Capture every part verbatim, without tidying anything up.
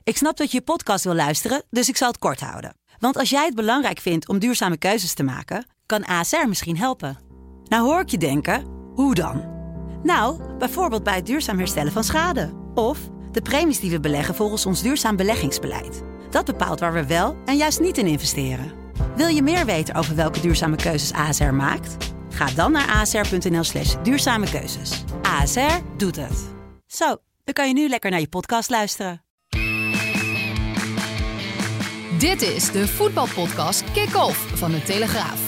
Ik snap dat je je podcast wil luisteren, dus ik zal het kort houden. Want als jij het belangrijk vindt om duurzame keuzes te maken, kan A S R misschien helpen. Nou hoor ik je denken, hoe dan? Nou, bijvoorbeeld bij het duurzaam herstellen van schade. Of de premies die we beleggen volgens ons duurzaam beleggingsbeleid. Dat bepaalt waar we wel en juist niet in investeren. Wil je meer weten over welke duurzame keuzes A S R maakt? Ga dan naar asr.nl slash duurzame keuzes. A S R doet het. Zo, dan kan je nu lekker naar je podcast luisteren. Dit is de voetbalpodcast Kick-Off van de Telegraaf.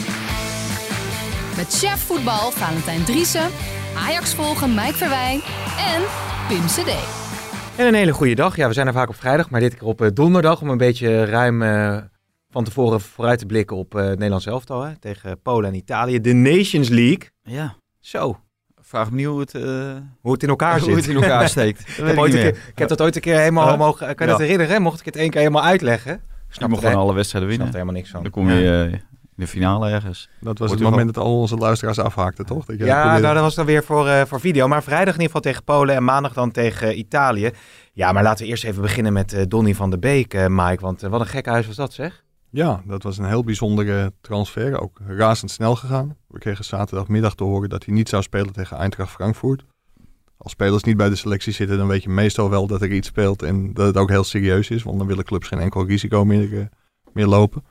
Met chef voetbal Valentijn Driessen, Ajax volgen Mike Verwij en Pim Cedee. En een hele goede dag. Ja, we zijn er vaak op vrijdag, maar dit keer op uh, donderdag om een beetje ruim uh, van tevoren vooruit te blikken op uh, het Nederlands elftal. Hè, tegen Polen en Italië. De Nations League. Ja. Zo. Vraag me niet hoe het, uh, hoe het in elkaar zit. Hoe het in elkaar steekt. ik, heb ooit een keer, ik heb dat ooit een keer helemaal uh, mogen... Kan je ja. dat herinneren? Mocht ik het één keer helemaal uitleggen? Ik snap mocht gewoon alle wedstrijden winnen. Ik snap er helemaal niks van. Dan kom je uh, in de finale ergens. Dat was Wordt het moment dat al onze luisteraars afhaakten, toch? Dat ja, nou, dat was dan weer voor, uh, voor video. Maar vrijdag in ieder geval tegen Polen en maandag dan tegen Italië. Ja, maar laten we eerst even beginnen met uh, Donny van der Beek, uh, Mike. Want uh, wat een gek huis was dat, zeg. Ja, dat was een heel bijzondere transfer. Ook razendsnel gegaan. We kregen zaterdagmiddag te horen dat hij niet zou spelen tegen Eintracht Frankfurt. Als spelers niet bij de selectie zitten, dan weet je meestal wel dat er iets speelt en dat het ook heel serieus is. Want dan willen clubs geen enkel risico meer, uh, meer lopen.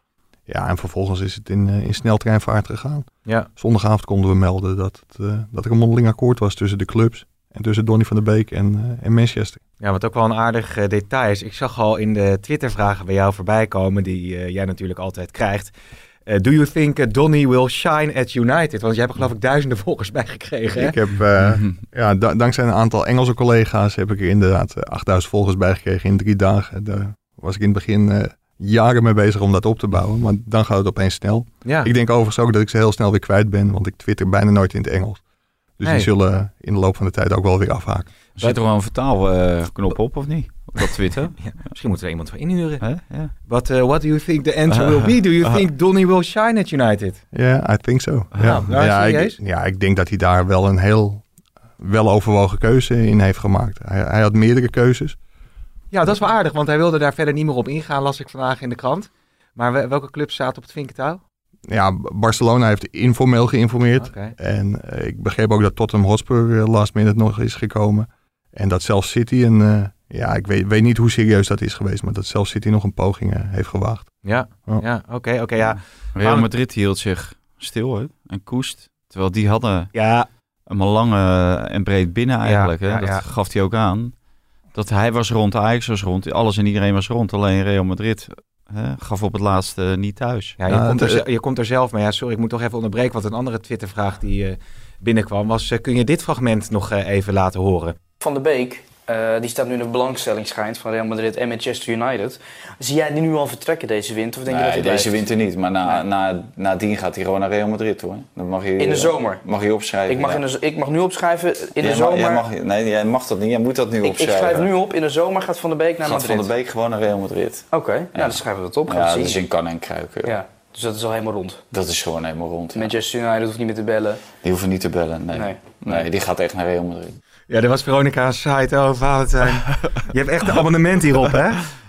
Ja, en vervolgens is het in, uh, in sneltreinvaart gegaan. Ja. Zondagavond konden we melden dat, het, uh, dat er een mondeling akkoord was tussen de clubs. En tussen Donny van der Beek en, uh, en Manchester. Ja, wat ook wel een aardig uh, detail is. Ik zag al in de Twitter-vragen bij jou voorbij komen, die uh, jij natuurlijk altijd krijgt. Uh, do you think uh, Donny will shine at United? Want jij hebt er geloof ik duizenden volgers bij gekregen. Hè? Ik heb, uh, ja, da- dankzij een aantal Engelse collega's heb ik er inderdaad uh, achtduizend volgers bij gekregen in drie dagen. Daar was ik in het begin uh, jaren mee bezig om dat op te bouwen. Maar dan gaat het opeens snel. Ja. Ik denk overigens ook dat ik ze heel snel weer kwijt ben, want ik twitter bijna nooit in het Engels. Dus nee. Die zullen in de loop van de tijd ook wel weer afhaken. Zit er wel een vertaalknop uh, op of niet? Op dat Twitter? Ja, misschien moeten we er iemand voor inhuren. Huh? Yeah. But uh, what do you think the answer will be? Do you uh, think Donny will shine at United? Ja, yeah, I think so. Uh, ja. Nou, ja, ik, ja, ik denk dat hij daar wel een heel weloverwogen keuze in heeft gemaakt. Hij, hij had meerdere keuzes. Ja, dat is wel aardig, want hij wilde daar verder niet meer op ingaan, las ik vandaag in de krant. Maar welke clubs zaten op het vinkentouw? Ja, Barcelona heeft informeel geïnformeerd. Okay. En uh, ik begreep ook dat Tottenham Hotspur uh, last minute nog is gekomen. En dat zelfs City, en uh, ja, ik weet, weet niet hoe serieus dat is geweest, maar dat zelfs City nog een poging uh, heeft gewaagd. Ja, oh. ja oké, okay, okay, ja. Real Madrid hield zich stil hè, en koest. Terwijl die hadden ja. hem al lang uh, en breed binnen eigenlijk. Ja, hè. Ja, dat ja. gaf hij ook aan. Dat hij was rond, Ajax was rond, alles en iedereen was rond. Alleen Real Madrid... He, gaf op het laatste uh, niet thuis. Ja, je, ja, komt er, je komt er zelf mee. Ja, sorry, ik moet toch even onderbreken. Want een andere Twittervraag die uh, binnenkwam was... Uh, kun je dit fragment nog uh, even laten horen? Van der Beek, uh, die staat nu in de belangstelling schijnt... van Real Madrid en Manchester United. Zie jij die nu al vertrekken deze winter? Of denk nee, je dat hij deze blijft? winter niet. Maar na, na, nadien gaat hij gewoon naar Real Madrid toe. Hè? Dan mag je, in de zomer? Mag je opschrijven. Ik mag, ja. in de, ik mag nu opschrijven in jij de zomer... Mag, jij mag, nee, jij mag dat niet. Jij moet dat nu ik, opschrijven. Ik schrijf nu op. In de zomer gaat Van der Beek naar gaat Madrid. Van der Beek gewoon naar Real Madrid. Oké, okay, ja. nou, dan schrijven we dat op. Ja, dat is in kannen en kruiken. Ja, dus dat is al helemaal rond. Dat is gewoon helemaal rond. Manchester ja. United hoeft niet meer te bellen. Die hoeven niet te bellen, nee. Nee, nee die gaat echt naar Real Madrid. Ja, dat was Veronica's site. Oh, Valentijn. Je hebt echt een abonnement hierop, hè?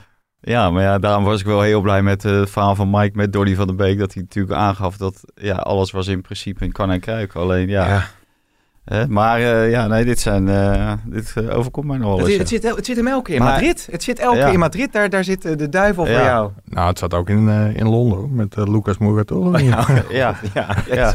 Ja, maar ja, daarom was ik wel heel blij met uh, het verhaal van Mike met Donny van der Beek. Dat hij natuurlijk aangaf dat ja, alles was in principe in kan en kruiken. Alleen ja... ja. Uh, maar uh, ja, nee, dit zijn, uh, dit uh, overkomt mij nog wel eens. Het, het, zit, het zit hem elke keer in maar, Madrid. Het zit elke keer ja. in Madrid. Daar, daar zit uh, de duivel ja. voor jou. Nou, het zat ook in, uh, in Londen met uh, Lucas Moura. Ja, ja, ja, ja.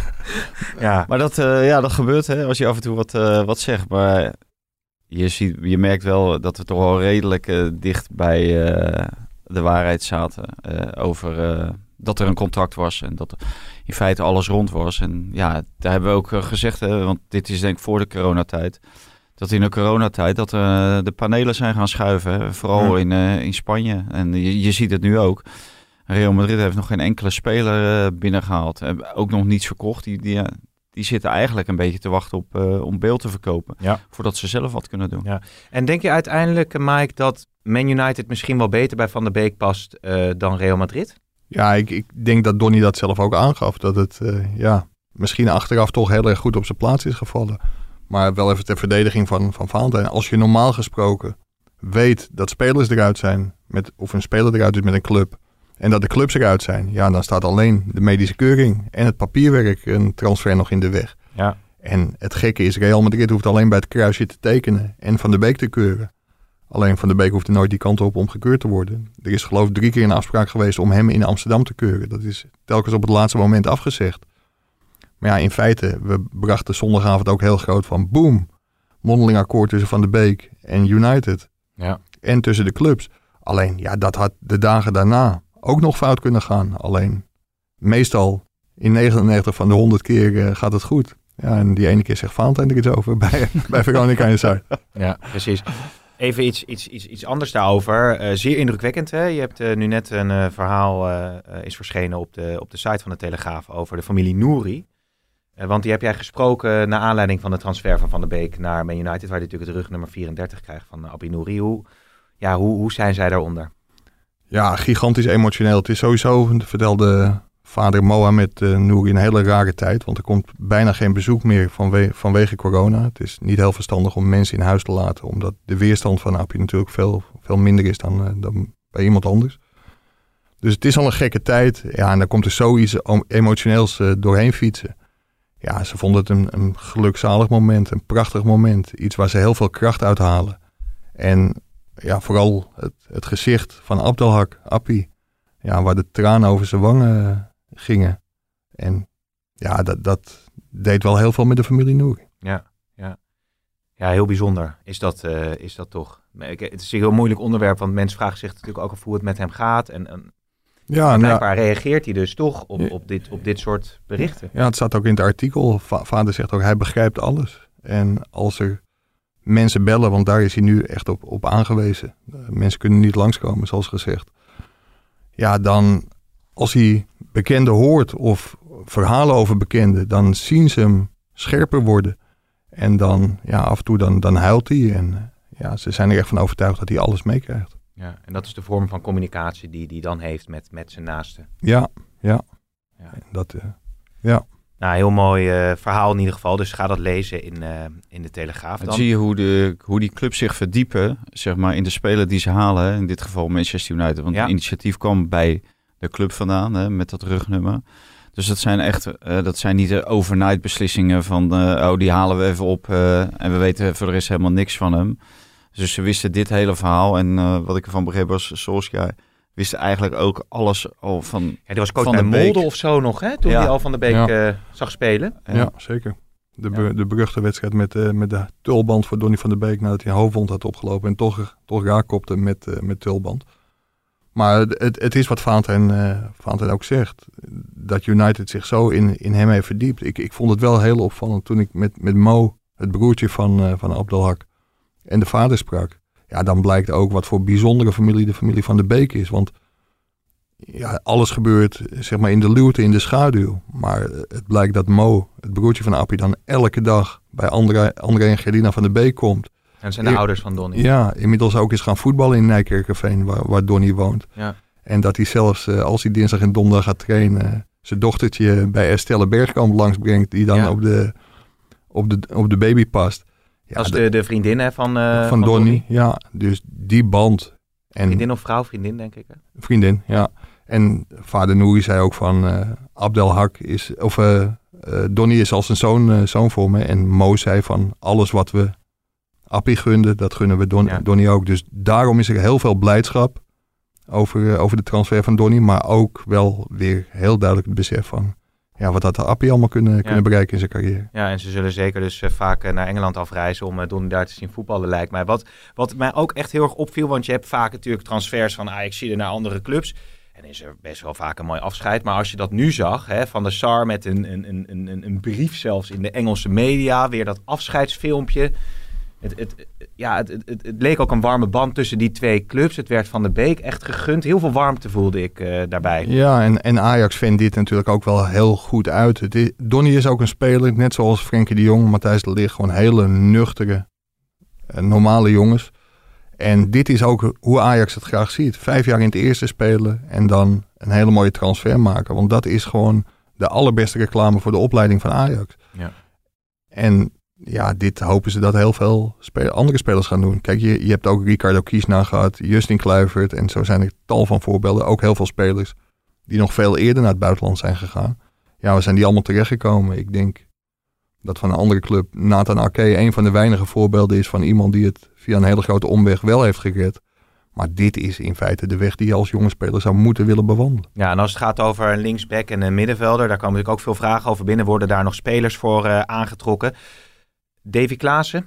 ja. Maar dat, uh, ja, dat gebeurt hè, als je af en toe wat, uh, wat zegt. Maar je, ziet, je merkt wel dat we toch wel redelijk uh, dicht bij uh, de waarheid zaten. Uh, over uh, dat er een contract was en dat in feite alles rond was. En ja, daar hebben we ook uh, gezegd, hè, want dit is denk ik voor de coronatijd. Dat in de coronatijd dat uh, de panelen zijn gaan schuiven. Hè, vooral ja. in, uh, in Spanje. En je, je ziet het nu ook. Real Madrid heeft nog geen enkele speler uh, binnengehaald. Hebben ook nog niets verkocht. Die, die, uh, die zitten eigenlijk een beetje te wachten op uh, om beeld te verkopen. Ja. Voordat ze zelf wat kunnen doen. Ja. En denk je uiteindelijk, Mike, dat Man United misschien wel beter bij Van der Beek past uh, dan Real Madrid? Ja, ik, ik denk dat Donny dat zelf ook aangaf. Dat het uh, ja, misschien achteraf toch heel erg goed op zijn plaats is gevallen. Maar wel even ter verdediging van, van Valentijn. Als je normaal gesproken weet dat spelers eruit zijn, met, of een speler eruit is met een club, en dat de clubs eruit zijn, ja, dan staat alleen de medische keuring en het papierwerk een transfer nog in de weg. Ja. En het gekke is, Real Madrid hoeft alleen bij het kruisje te tekenen en Van de Beek te keuren. Alleen Van de Beek hoeft er nooit die kant op om gekeurd te worden. Er is geloof ik drie keer een afspraak geweest om hem in Amsterdam te keuren. Dat is telkens op het laatste moment afgezegd. Maar ja, in feite, we brachten zondagavond ook heel groot van boom. Mondeling akkoord tussen Van de Beek en United. Ja. En tussen de clubs. Alleen, ja, dat had de dagen daarna ook nog fout kunnen gaan. Alleen, meestal in negenennegentig van de honderd keer uh, gaat het goed. Ja, en die ene keer zegt Valentijn er iets over bij, bij Veronica en Zuid. Ja, precies. Even iets, iets, iets, iets anders daarover. Uh, zeer indrukwekkend. Hè? Je hebt uh, nu net een uh, verhaal uh, uh, is verschenen op de, op de site van de Telegraaf over de familie Nouri. Uh, want die heb jij gesproken naar aanleiding van de transfer van Van de Beek naar Man United, waar hij natuurlijk het rugnummer vierendertig krijgt van uh, Abby Nouri. Hoe, ja, hoe, hoe zijn zij daaronder? Ja, gigantisch emotioneel. Het is sowieso, vertelde vader Mohamed uh, Nouri, een hele rare tijd. Want er komt bijna geen bezoek meer vanwe- vanwege corona. Het is niet heel verstandig om mensen in huis te laten, omdat de weerstand van Appie natuurlijk veel, veel minder is dan, uh, dan bij iemand anders. Dus het is al een gekke tijd. Ja, en dan komt er zoiets emotioneels uh, doorheen fietsen. Ja, ze vonden het een, een gelukzalig moment, een prachtig moment. Iets waar ze heel veel kracht uit halen. En ja, vooral het, het gezicht van Abdelhak, Appie. Ja, waar de tranen over zijn wangen gingen. En ja, dat, dat deed wel heel veel met de familie Nouri. Ja, ja. Ja, heel bijzonder is dat, uh, is dat toch. Het is een heel moeilijk onderwerp, want mensen vragen zich natuurlijk ook af hoe het met hem gaat. En, en ja, blijkbaar ja. reageert hij dus toch op, op, dit, op dit soort berichten. Ja, het staat ook in het artikel. Va- vader zegt ook, hij begrijpt alles. En als er mensen bellen, want daar is hij nu echt op, op aangewezen. Uh, mensen kunnen niet langskomen, zoals gezegd. Ja, dan als hij bekenden hoort of verhalen over bekenden, dan zien ze hem scherper worden. En dan, ja, af en toe dan, dan huilt hij. En ja, ze zijn er echt van overtuigd dat hij alles meekrijgt. Ja, en dat is de vorm van communicatie die hij dan heeft met, met zijn naasten. Ja, ja. Ja. Dat, uh, ja. Nou, heel mooi uh, verhaal in ieder geval. Dus ga dat lezen in, uh, in de Telegraaf dan. Dan zie je hoe, de, hoe die clubs zich verdiepen, zeg maar, in de speler die ze halen. Hè? In dit geval Manchester United. Want ja. het initiatief kwam bij de club vandaan, hè, met dat rugnummer. Dus dat zijn echt, uh, dat zijn niet de overnight beslissingen van, uh, oh, die halen we even op uh, en we weten voor de rest helemaal niks van hem. Dus ze wisten dit hele verhaal en uh, wat ik ervan begreep was, Solskjaer wist eigenlijk ook alles al van Ja, die was coach van bij de Molde Beek. of zo nog, hè? Toen Ja. hij al Van de Beek Ja. uh, zag spelen. Ja, Ja. zeker. De, Ja. be- de beruchte wedstrijd met, uh, met de tulband voor Donny van der Beek, nadat hij een hoofdwond had opgelopen en toch, toch raak kopte met, uh, met tulband. Maar het, het is wat Valentijn, uh, Valentijn ook zegt, dat United zich zo in, in hem heeft verdiept. Ik, ik vond het wel heel opvallend toen ik met, met Mo, het broertje van, uh, van Abdelhak, en de vader sprak. Ja, dan blijkt ook wat voor bijzondere familie de familie van de Beek is. Want ja, alles gebeurt zeg maar in de luwte, in de schaduw. Maar het blijkt dat Mo, het broertje van Appie, dan elke dag bij André, André en Gerlina van de Beek komt. En zijn de Ja. ouders van Donny. Ja, inmiddels ook eens gaan voetballen in Nijkerkerveen, waar, waar Donny woont. Ja. En dat hij zelfs, uh, als hij dinsdag en donderdag gaat trainen, zijn dochtertje bij Estelle Bergkamp langsbrengt, die dan Ja. op, de, op, de, op de baby past. Ja, Dat is de- de, de vriendin hè, van, uh, van Donny, ja. Dus die band. En Vriendin of vrouw? Vriendin, denk ik. Hè? vriendin, ja. En vader Nouri zei ook van uh, Abdelhak is, of uh, uh, Donny is als een zoon, uh, zoon voor me. En Mo zei van alles wat we Appie gunden, dat gunnen we Don, Ja. Donny ook. Dus daarom is er heel veel blijdschap over, uh, over de transfer van Donny. Maar ook wel weer heel duidelijk het besef van ja, wat had de Appie allemaal kunnen, Ja. kunnen bereiken in zijn carrière. Ja, en ze zullen zeker dus uh, vaak uh, naar Engeland afreizen om uh, Donny daar te zien voetballen, lijkt mij. Wat, wat mij ook echt heel erg opviel, want je hebt vaak natuurlijk transfers van Ajax naar andere clubs. En is er best wel vaak een mooi afscheid. Maar als je dat nu zag, hè, Van der Sar met een, een, een, een, een brief zelfs in de Engelse media, weer dat afscheidsfilmpje. Het, het, ja, het, het, het leek ook een warme band tussen die twee clubs. Het werd Van de Beek echt gegund. Heel veel warmte voelde ik uh, daarbij. Ja, en, en Ajax vindt dit natuurlijk ook wel heel goed uit. Het is, Donny is ook een speler, net zoals Frenkie de Jong, Matthijs de Ligt, gewoon hele nuchtere, uh, normale jongens. En dit is ook hoe Ajax het graag ziet. Vijf jaar in het eerste spelen en dan een hele mooie transfer maken. Want dat is gewoon de allerbeste reclame voor de opleiding van Ajax. Ja. En ja, dit hopen ze dat heel veel spe- andere spelers gaan doen. Kijk, je, je hebt ook Ricardo Kiesna gehad, Justin Kluivert. En zo zijn er tal van voorbeelden. Ook heel veel spelers die nog veel eerder naar het buitenland zijn gegaan. Ja, we zijn die allemaal terechtgekomen. Ik denk dat van een andere club Nathan Ake een van de weinige voorbeelden is van iemand die het via een hele grote omweg wel heeft gered. Maar dit is in feite de weg die je als jonge speler zou moeten willen bewandelen. Ja, en als het gaat over een linksback en een middenvelder, daar komen natuurlijk ook veel vragen over binnen. Worden daar nog spelers voor uh, aangetrokken? Davy Klaassen?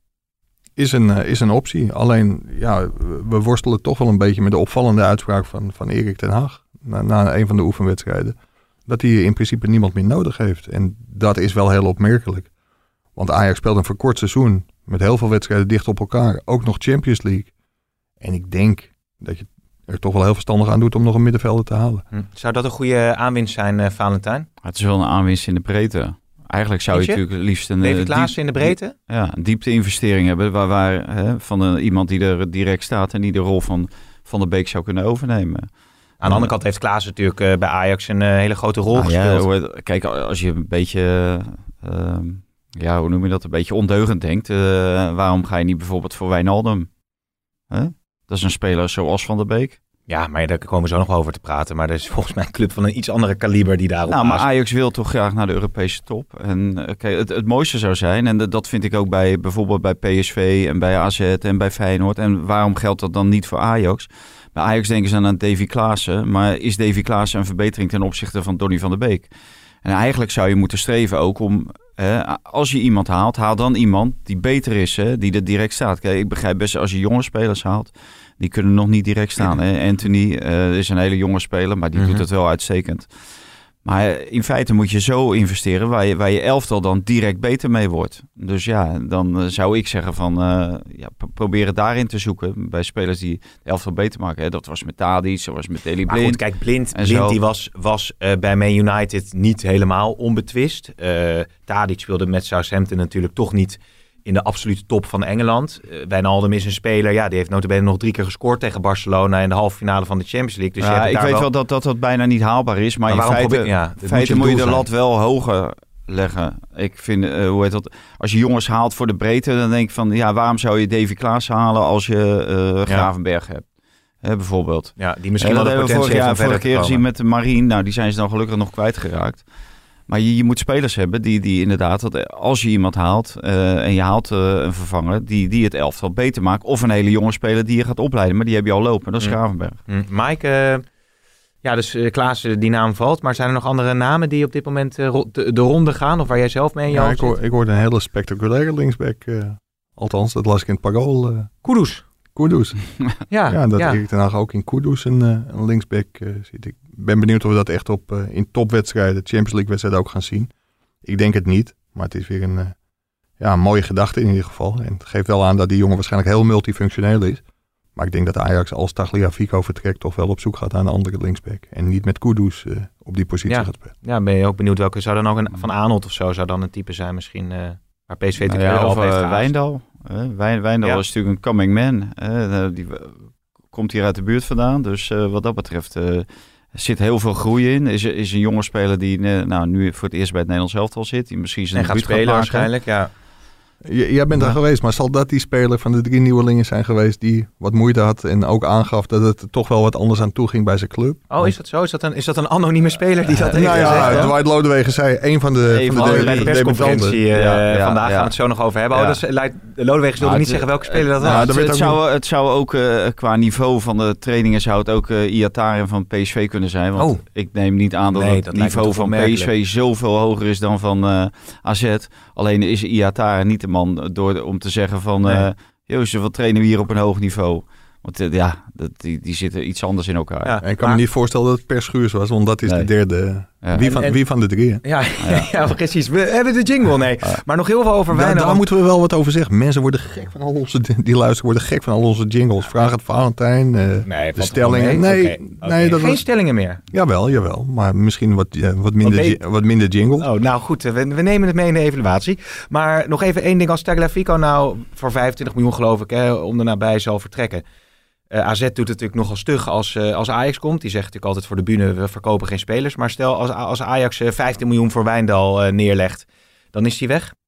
Is een, uh, is een optie. Alleen, ja, we worstelen toch wel een beetje met de opvallende uitspraak van, van Erik ten Hag. Na, na een van de oefenwedstrijden. Dat hij in principe niemand meer nodig heeft. En dat is wel heel opmerkelijk. Want Ajax speelt een verkort seizoen. Met heel veel wedstrijden dicht op elkaar. Ook nog Champions League. En ik denk dat je er toch wel heel verstandig aan doet om nog een middenvelder te halen. Hm. Zou dat een goede aanwinst zijn, uh, Valentijn? Het is wel een aanwinst in de breedte. Eigenlijk zou je, je natuurlijk liefst een... Davy Klaassen in de breedte? Diep, ja, een diepte-investering hebben. Waar, waar hè, van een, iemand die er direct staat en die de rol van Van der Beek zou kunnen overnemen. Aan de andere kant heeft Klaassen natuurlijk uh, bij Ajax een uh, hele grote rol nou, gespeeld. Ja, kijk, als je een beetje... Uh, ja, hoe noem je dat? Een beetje ondeugend denkt. Uh, waarom ga je niet bijvoorbeeld voor Wijnaldum? Huh? Dat is een speler zoals Van der Beek. Ja, maar daar komen we zo nog over te praten. Maar er is volgens mij een club van een iets andere kaliber die daarop Nou, maar haast. Ajax wil toch graag naar de Europese top. En okay, het, het mooiste zou zijn, en dat vind ik ook bij bijvoorbeeld bij P S V en bij A Z en bij Feyenoord. En waarom geldt dat dan niet voor Ajax? Bij Ajax denken ze aan Davy Klaassen. Maar is Davy Klaassen een verbetering ten opzichte van Donny van der Beek? En eigenlijk zou je moeten streven ook om, hè, als je iemand haalt, haal dan iemand die beter is, hè, die er direct staat. Kijk, ik begrijp best als je jonge spelers haalt, die kunnen nog niet direct staan. Hè. Anthony uh, is een hele jonge speler, maar die mm-hmm. doet het wel uitstekend. Maar in feite moet je zo investeren waar je, waar je elftal dan direct beter mee wordt. Dus ja, dan uh, zou ik zeggen van uh, ja, probeer het daarin te zoeken bij spelers die de elftal beter maken. Hè. Dat was met Tadic, dat was met Daley Blind. Maar goed, kijk, Blind, Blind die was, was uh, bij Man United niet helemaal onbetwist. Uh, Tadic speelde met Southampton natuurlijk toch niet in de absolute top van Engeland. Uh, Wijnaldum is een speler, ja, die heeft nota bene nog drie keer gescoord tegen Barcelona in de halve finale van de Champions League. Dus ja, je ik weet wel, wel dat, dat dat bijna niet haalbaar is, maar, maar in feite, probeer, ja, feite moet je, moet je de lat wel hoger leggen. Ik vind, uh, hoe heet dat, als je jongens haalt voor de breedte, dan denk ik van, ja, waarom zou je Davy Klaassen halen als je uh, Gravenberg ja. hebt? Hè, bijvoorbeeld. Ja, die misschien wel de potentie vorig heeft jaar, om verder vorige keer gezien met de Marine, nou, die zijn ze dan gelukkig nog kwijtgeraakt. Maar je, je moet spelers hebben die, die inderdaad, dat als je iemand haalt uh, en je haalt uh, een vervanger, die, die het elftal beter maakt. Of een hele jonge speler die je gaat opleiden, maar die heb je al lopen. Dat is Gravenberg. Mm. Mm. Mike, uh, ja, dus uh, Klaassen, die naam valt. Maar zijn er nog andere namen die op dit moment uh, ro- de, de ronde gaan? Of waar jij zelf mee in je ja, hoofd ik, hoor, ik hoorde een hele spectaculaire linksback. Uh, althans, dat las ik in het Parool. Uh. Kudus. Kudus. ja, ja, dat ja. Erik ten Hag ook in Kudus een, uh, een linksback uh, ziet. Ik ben benieuwd of we dat echt op uh, in topwedstrijden, Champions League wedstrijden ook gaan zien. Ik denk het niet, maar het is weer een, uh, ja, een mooie gedachte in ieder geval. En het geeft wel aan dat die jongen waarschijnlijk heel multifunctioneel is. Maar ik denk dat Ajax als Tagliafico vertrekt toch wel op zoek gaat naar een andere linksback. En niet met Kudus uh, op die positie ja. gaat spelen. Ja, ben je ook benieuwd welke zou dan ook een Van Aanholt of zo zou dan een type zijn misschien uh, waar P S V nou natuurlijk ja, al of heeft uh, Wijndal. Uh, Wijn, Wijndal ja. is natuurlijk een coming man. Uh, die uh, komt hier uit de buurt vandaan. Dus uh, wat dat betreft uh, zit heel veel groei in. Is, is een jonge speler die uh, nou, nu voor het eerst bij het Nederlands elftal zit. Die misschien zijn en gaat spelen gaat waarschijnlijk, ja. J- jij bent daar ja. geweest, maar zal dat die speler van de drie nieuwelingen zijn geweest die wat moeite had en ook aangaf dat het toch wel wat anders aan toe ging bij zijn club? Oh, Want... is dat zo? Is dat een, is dat een anonieme speler die dat heeft nou ja, gezegd? Dwight Lodewegen zei, een van de, Even van de, de, bij de persconferentie uh, ja, ja, vandaag ja. gaan we het zo nog over hebben. Ja. Oh, dus, Lodewegen wilde niet zeggen welke speler dat was. Nou, het, het, zou, het zou ook uh, qua niveau van de trainingen zou het ook uh, Iataren van P S V kunnen zijn. Want oh. ik neem niet aan dat nee, het dat niveau van P S V zoveel hoger is dan van uh, A Z. Alleen is Iataren niet de man door om te zeggen van, nee. uh, Jozef, wat trainen we hier op een hoog niveau? Want uh, ja, dat, die, die zitten iets anders in elkaar. Ja, en ik kan maar... me niet voorstellen dat het Per Schuurs was, want dat is nee. de derde. Ja. Wie, van, en, en... wie van de drie? Ja, ja. ja, precies. We hebben de jingle, nee. Ja. Maar nog heel veel over Wijnaldum. Daar, daar moeten we wel wat over zeggen. Mensen worden gek van al onze, die luisteren worden gek van al onze jingles. Vraag het Valentijn, uh, nee, de stellingen. Nee, okay. Okay. nee dat geen was... stellingen meer? Jawel, jawel. Maar misschien wat, uh, wat, minder, okay. gi- wat minder jingle. Oh, nou goed, we, we nemen het mee in de evaluatie. Maar nog even één ding. Als Tagliafico nou voor vijfentwintig miljoen geloof ik, hè, om er nabij zal vertrekken. Uh, A Z doet het natuurlijk nogal stug als, uh, als Ajax komt. Die zegt natuurlijk altijd voor de bühne, we verkopen geen spelers. Maar stel als, als Ajax uh, vijftien miljoen voor Wijndal uh, neerlegt, dan is hij weg?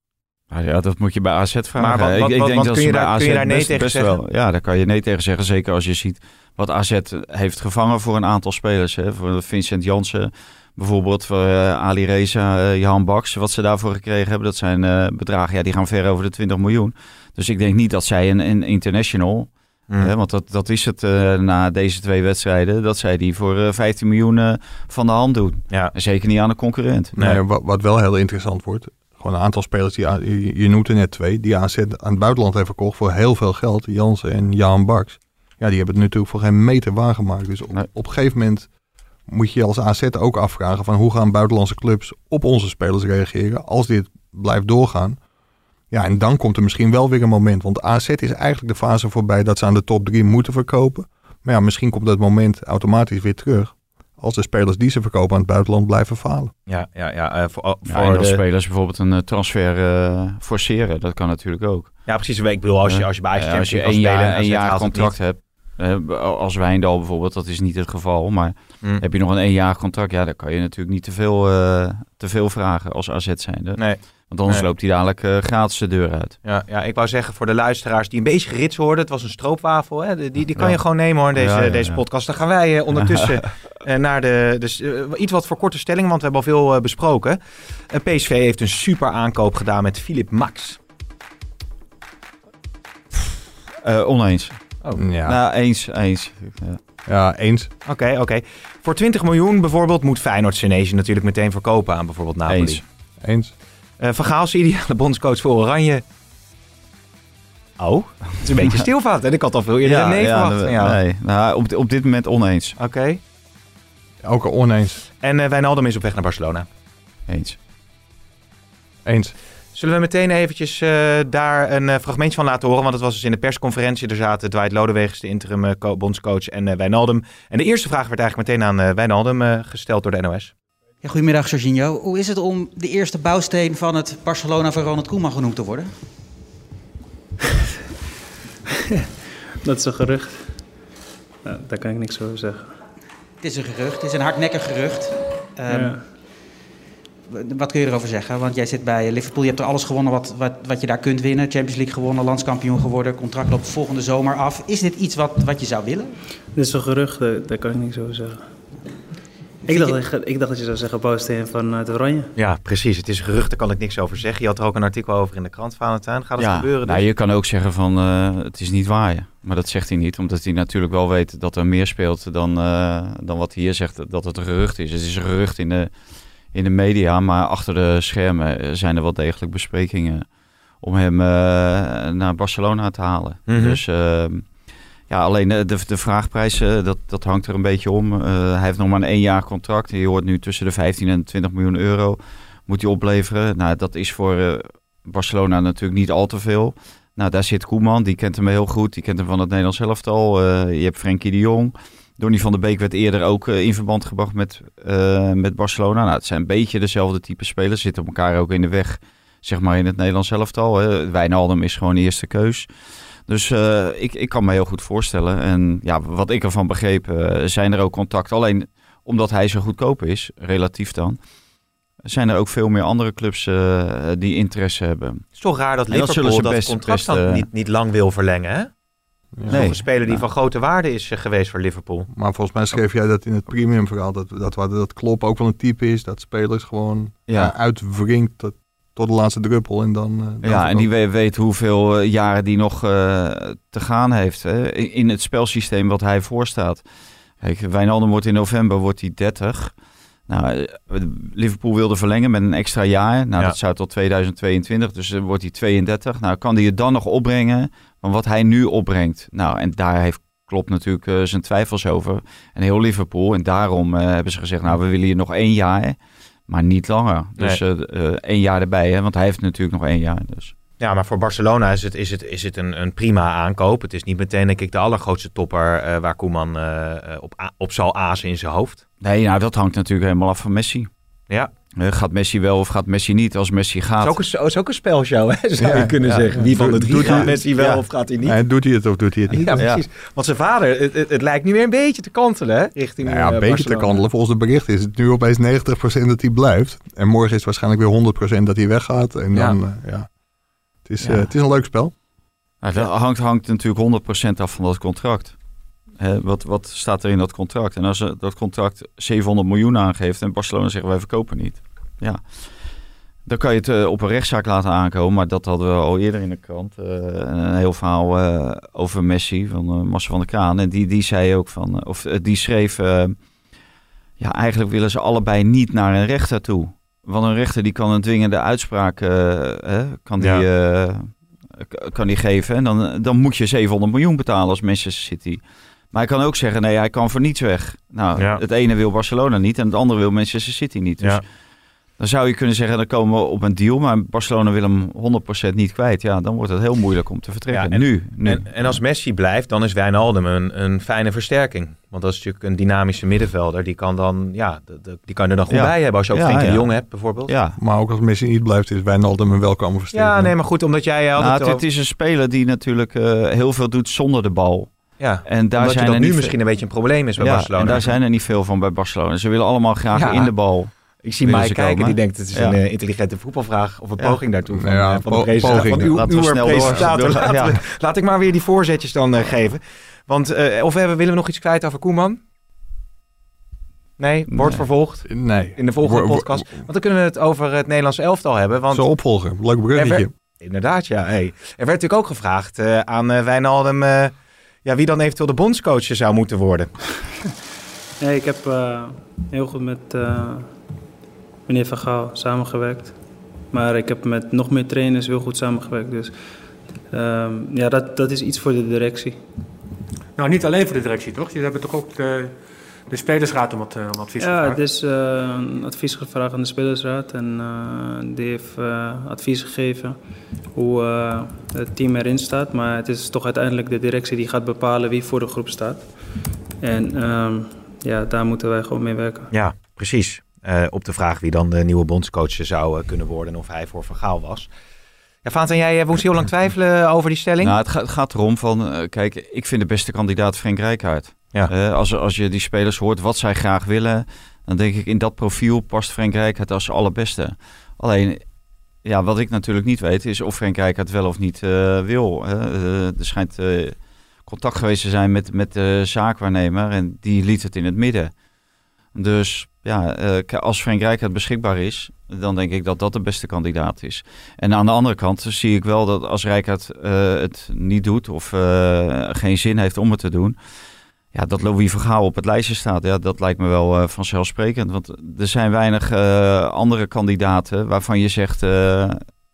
Nou ja, dat moet je bij A Z vragen. Maar wat, wat, ik, ik wat, denk wat dat kun, je ze bij daar, A Z kun je daar nee best, tegen best zeggen? wel, ja, daar kan je nee tegen zeggen. Zeker als je ziet wat A Z heeft gevangen voor een aantal spelers. Hè. Voor Vincent Janssen bijvoorbeeld, voor uh, Ali Reza, uh, Johan Baks. Wat ze daarvoor gekregen hebben, dat zijn uh, bedragen. Ja, die gaan ver over de twintig miljoen. Dus ik denk niet dat zij een, een international... Mm. Hè, want dat, dat is het uh, na deze twee wedstrijden. Dat zij die voor uh, vijftien miljoen uh, van de hand doen. Ja. En zeker niet aan een concurrent. Nee, nee. Wat, wat wel heel interessant wordt... Gewoon een aantal spelers, die je, je noemt er net twee... die A Z aan het buitenland heeft verkocht voor heel veel geld. Jansen en Johan Baks. Ja, die hebben het natuurlijk voor geen meter waargemaakt. Dus op, nee. op een gegeven moment moet je als A Z ook afvragen... van hoe gaan buitenlandse clubs op onze spelers reageren... als dit blijft doorgaan. Ja, en dan komt er misschien wel weer een moment. Want A Z is eigenlijk de fase voorbij dat ze aan de top drie moeten verkopen. Maar ja, misschien komt dat moment automatisch weer terug. Als de spelers die ze verkopen aan het buitenland blijven falen. Ja, ja, ja. Uh, voor, uh, ja, voor en de als spelers bijvoorbeeld een uh, transfer uh, forceren. Dat kan natuurlijk ook. Ja, precies. Ik bedoel, als je, als je bij uh, als je één jaar, een jaar contract hebt. Uh, als Wijndal bijvoorbeeld, dat is niet het geval. Maar mm. heb je nog een één jaar contract, ja, dan kan je natuurlijk niet te veel, uh, te veel vragen als A Z zijnde. Nee. Want anders nee. loopt hij dadelijk uh, gratis de deur uit. Ja, ja, ik wou zeggen voor de luisteraars die een beetje gerits hoorden. Het was een stroopwafel. Hè? Die, die kan ja. je gewoon nemen hoor, deze, ja, ja, deze podcast. Dan gaan wij uh, ondertussen uh, naar de, de uh, iets wat voor korte stelling. Want we hebben al veel uh, besproken. Uh, P S V heeft een super aankoop gedaan met Philippe Max. Uh, oneens. Oh. Ja. Nou, eens. eens. Ja, ja eens. Oké, okay, oké. Okay. Voor twintig miljoen bijvoorbeeld moet Feyenoord Senesi natuurlijk meteen verkopen aan bijvoorbeeld Napoli. Eens. Eens. Uh, Van Gaal is de ideale bondscoach voor Oranje. Oh, het is een beetje stilvaart. En ik had al veel eerder ja, nee ja, verwacht van jou. Nee, nou, op, op dit moment oneens. Oké. Okay. Ook oneens. En uh, Wijnaldum is op weg naar Barcelona. Eens. Eens. Zullen we meteen eventjes uh, daar een uh, fragmentje van laten horen? Want het was dus in de persconferentie. Er zaten Dwight Lodewegens, de interim uh, co- bondscoach, en uh, Wijnaldum. En de eerste vraag werd eigenlijk meteen aan uh, Wijnaldum uh, gesteld door de N O S. Ja, goedemiddag, Jorginho. Hoe is het om de eerste bouwsteen van het Barcelona van Ronald Koeman genoemd te worden? Dat is een gerucht. Nou, daar kan ik niks over zeggen. Het is een gerucht, het is een hardnekkig gerucht. Um, ja. Wat kun je erover zeggen? Want jij zit bij Liverpool, je hebt er alles gewonnen wat, wat, wat je daar kunt winnen. Champions League gewonnen, landskampioen geworden, contract loopt volgende zomer af. Is dit iets wat, wat je zou willen? Dit is een gerucht, daar kan ik niks over zeggen. Ik dacht, je... ik dacht dat je zou zeggen bouwsteen van uh, de Oranje. Ja, precies. Het is gerucht, daar kan ik niks over zeggen. Je had er ook een artikel over in de krant, Valentijn. Gaat het ja, gebeuren? Dus? Nou, je kan ook zeggen van uh, het is niet waar. Ja. Maar dat zegt hij niet, omdat hij natuurlijk wel weet dat er meer speelt dan, uh, dan wat hij hier zegt, dat het een gerucht is. Het is een gerucht in de, in de media, maar achter de schermen zijn er wel degelijk besprekingen om hem uh, naar Barcelona te halen. Mm-hmm. Dus... Uh, Ja, alleen de, de vraagprijs, dat, dat hangt er een beetje om. Uh, hij heeft nog maar een één jaar contract. Je hoort nu tussen de vijftien en twintig miljoen euro moet hij opleveren. Nou, dat is voor uh, Barcelona natuurlijk niet al te veel. Nou, daar zit Koeman, die kent hem heel goed. Die kent hem van het Nederlands elftal. Uh, je hebt Frenkie de Jong. Donny van der Beek werd eerder ook uh, in verband gebracht met, uh, met Barcelona. Nou, het zijn een beetje dezelfde type spelers. Zitten elkaar ook in de weg, zeg maar, in het Nederlands elftal. Hè. Wijnaldum is gewoon de eerste keus. Dus uh, ik, ik kan me heel goed voorstellen. En ja, wat ik ervan begreep, uh, zijn er ook contacten. Alleen omdat hij zo goedkoop is, relatief dan, zijn er ook veel meer andere clubs uh, die interesse hebben. Het is toch raar dat Liverpool dat, dat best, contract best, uh, dan niet, niet lang wil verlengen, hè? Ja. Nee. Een speler die ja. van grote waarde is uh, geweest voor Liverpool. Maar volgens mij schreef jij dat in het premium verhaal, dat, dat, dat, dat Klopp ook wel een type is, dat spelers gewoon ja. uh, uitwringt tot, tot de laatste druppel. En dan, uh, dan ja, en die weet, weet hoeveel uh, jaren die nog uh, te gaan heeft hè, in het spelsysteem wat hij voorstaat. Kijk, Wijnaldum wordt in november wordt hij dertig. Nou, Liverpool wilde verlengen met een extra jaar. Nou, ja. dat zou tot tweeduizend tweeëntwintig, dus dan wordt hij tweeëndertig. Nou, kan hij het dan nog opbrengen van wat hij nu opbrengt? Nou, en daar heeft Klopp natuurlijk uh, zijn twijfels over. En heel Liverpool. En daarom uh, hebben ze gezegd, nou, we willen hier nog één jaar, maar niet langer. Dus nee. uh, uh, één jaar erbij, hè, want hij heeft natuurlijk nog één jaar. Dus. Ja, maar voor Barcelona is het, is het, is het een, een prima aankoop. Het is niet meteen, denk ik, de allergrootste topper uh, waar Koeman uh, op, op zal azen in zijn hoofd. Nee, nou dat hangt natuurlijk helemaal af van Messi. Ja. Uh, gaat Messi wel of gaat Messi niet? Als Messi gaat... Het is ook een, is ook een spelshow, hè, zou ja, je kunnen ja, zeggen. Wie van de drie doet gaat Messi wel ja. of gaat hij niet? Ja, doet hij het of doet hij het niet? Ja, precies. Ja. Want zijn vader, het, het, het lijkt nu weer een beetje te kantelen, hè, richting nou ja, een uh, beetje Barcelona. te kantelen. Volgens de berichten is het nu opeens negentig procent dat hij blijft. En morgen is het waarschijnlijk weer honderd procent dat hij weggaat. En dan, ja. Uh, ja. Het is, Ja. uh, het is een leuk spel. Nou, dat hangt, hangt natuurlijk honderd procent af van dat contract. Hè, wat, wat staat er in dat contract? En als uh, dat contract zevenhonderd miljoen aangeeft en Barcelona zegt wij verkopen niet. Ja, dan kan je het uh, op een rechtszaak laten aankomen. Maar dat hadden we al eerder in de krant. Uh, een heel verhaal uh, over Messi van uh, Marcel van der Kraan. En die, die zei ook van, uh, of uh, die schreef, uh, ja, eigenlijk willen ze allebei niet naar een rechter toe. Want een rechter die kan een dwingende uitspraak uh, uh, kan die, Ja. uh, k- kan die geven. En dan, dan moet je zevenhonderd miljoen betalen als Manchester City. Maar hij kan ook zeggen, nee, hij kan voor niets weg. Nou, Ja. het ene wil Barcelona niet en het andere wil Manchester City niet. Dus Ja. dan zou je kunnen zeggen, dan komen we op een deal. Maar Barcelona wil hem honderd procent niet kwijt. Ja, dan wordt het heel moeilijk om te vertrekken. Ja, en- nu. nu. En, en als Messi blijft, dan is Wijnaldum een, een fijne versterking. Want dat is natuurlijk een dynamische middenvelder. Die kan, dan, ja, de, de- die kan er dan goed Ja. bij hebben. Als je ook Ja, Frenkie de ja. Jong hebt, bijvoorbeeld. ja. Maar ook als Messi niet blijft, is Wijnaldum een welkome versterking. Ja, nee, maar goed, omdat jij altijd... Nou, het, het is een speler die natuurlijk uh, heel veel doet zonder de bal. ja, En daar omdat zijn je dat er nu niet misschien een beetje een probleem is bij ja, Barcelona. en daar zijn er niet veel van bij Barcelona. Ze willen allemaal graag Ja. in de bal. Ik zie willen mij ze kijken, komen. die denkt het is Ja. een uh, intelligente voetbalvraag of een Ja. poging daartoe van, Nou ja, uh, van de po- presentator. poging. Van uw, Laten we uw snel door- presentator. door- Laten ja. we- laat ik maar weer die voorzetjes dan uh, geven. Want, uh, of hebben, willen we nog iets kwijt over Koeman? Nee, wordt Nee. vervolgd Nee. in de volgende Wo- wo- podcast. Want dan kunnen we het over het Nederlands elftal hebben. Want Zo opvolgen. Leuk er bruggetje. werd, inderdaad, ja. Hey. Er werd natuurlijk ook gevraagd uh, aan uh, Wijnaldum... Uh, ja, wie dan eventueel de bondscoach zou moeten worden. Nee, ik heb uh, heel goed met uh, meneer Van Gaal samengewerkt. Maar ik heb met nog meer trainers heel goed samengewerkt. Dus um, ja, dat, dat is iets voor de directie. Nou, niet alleen voor de directie, toch? Je hebt toch ook de, de spelersraad om, wat, uh, om advies Ja, gevraagd? het is uh, een advies gevraagd aan de spelersraad. En uh, die heeft uh, advies gegeven hoe uh, het team erin staat. Maar het is toch uiteindelijk de directie die gaat bepalen wie voor de groep staat. En um, ja, daar moeten wij gewoon mee werken. Ja, precies. Uh, op de vraag wie dan de nieuwe bondscoach zou uh, kunnen worden... en of hij voor Van Gaal was. Ja, Vaanten, jij moest heel lang twijfelen over die stelling. Nou, het, ga, het gaat erom van, uh, kijk, ik vind de beste kandidaat Frank Rijkaard. Ja. Uh, als, als je die spelers hoort wat zij graag willen, dan denk ik in dat profiel past Frank Rijkaard als allerbeste. Alleen, ja, wat ik natuurlijk niet weet is of Frank Rijkaard wel of niet uh, wil. Uh, uh, er schijnt uh, contact geweest te zijn met, met de zaakwaarnemer en die liet het in het midden. Dus ja, uh, als Frank Rijkaard beschikbaar is, dan denk ik dat dat de beste kandidaat is. En aan de andere kant zie ik wel dat als Rijkaard uh, het niet doet of uh, geen zin heeft om het te doen, ja, dat Louis van Gaal op het lijstje staat. Ja, dat lijkt me wel uh, vanzelfsprekend. Want er zijn weinig uh, andere kandidaten waarvan je zegt, uh,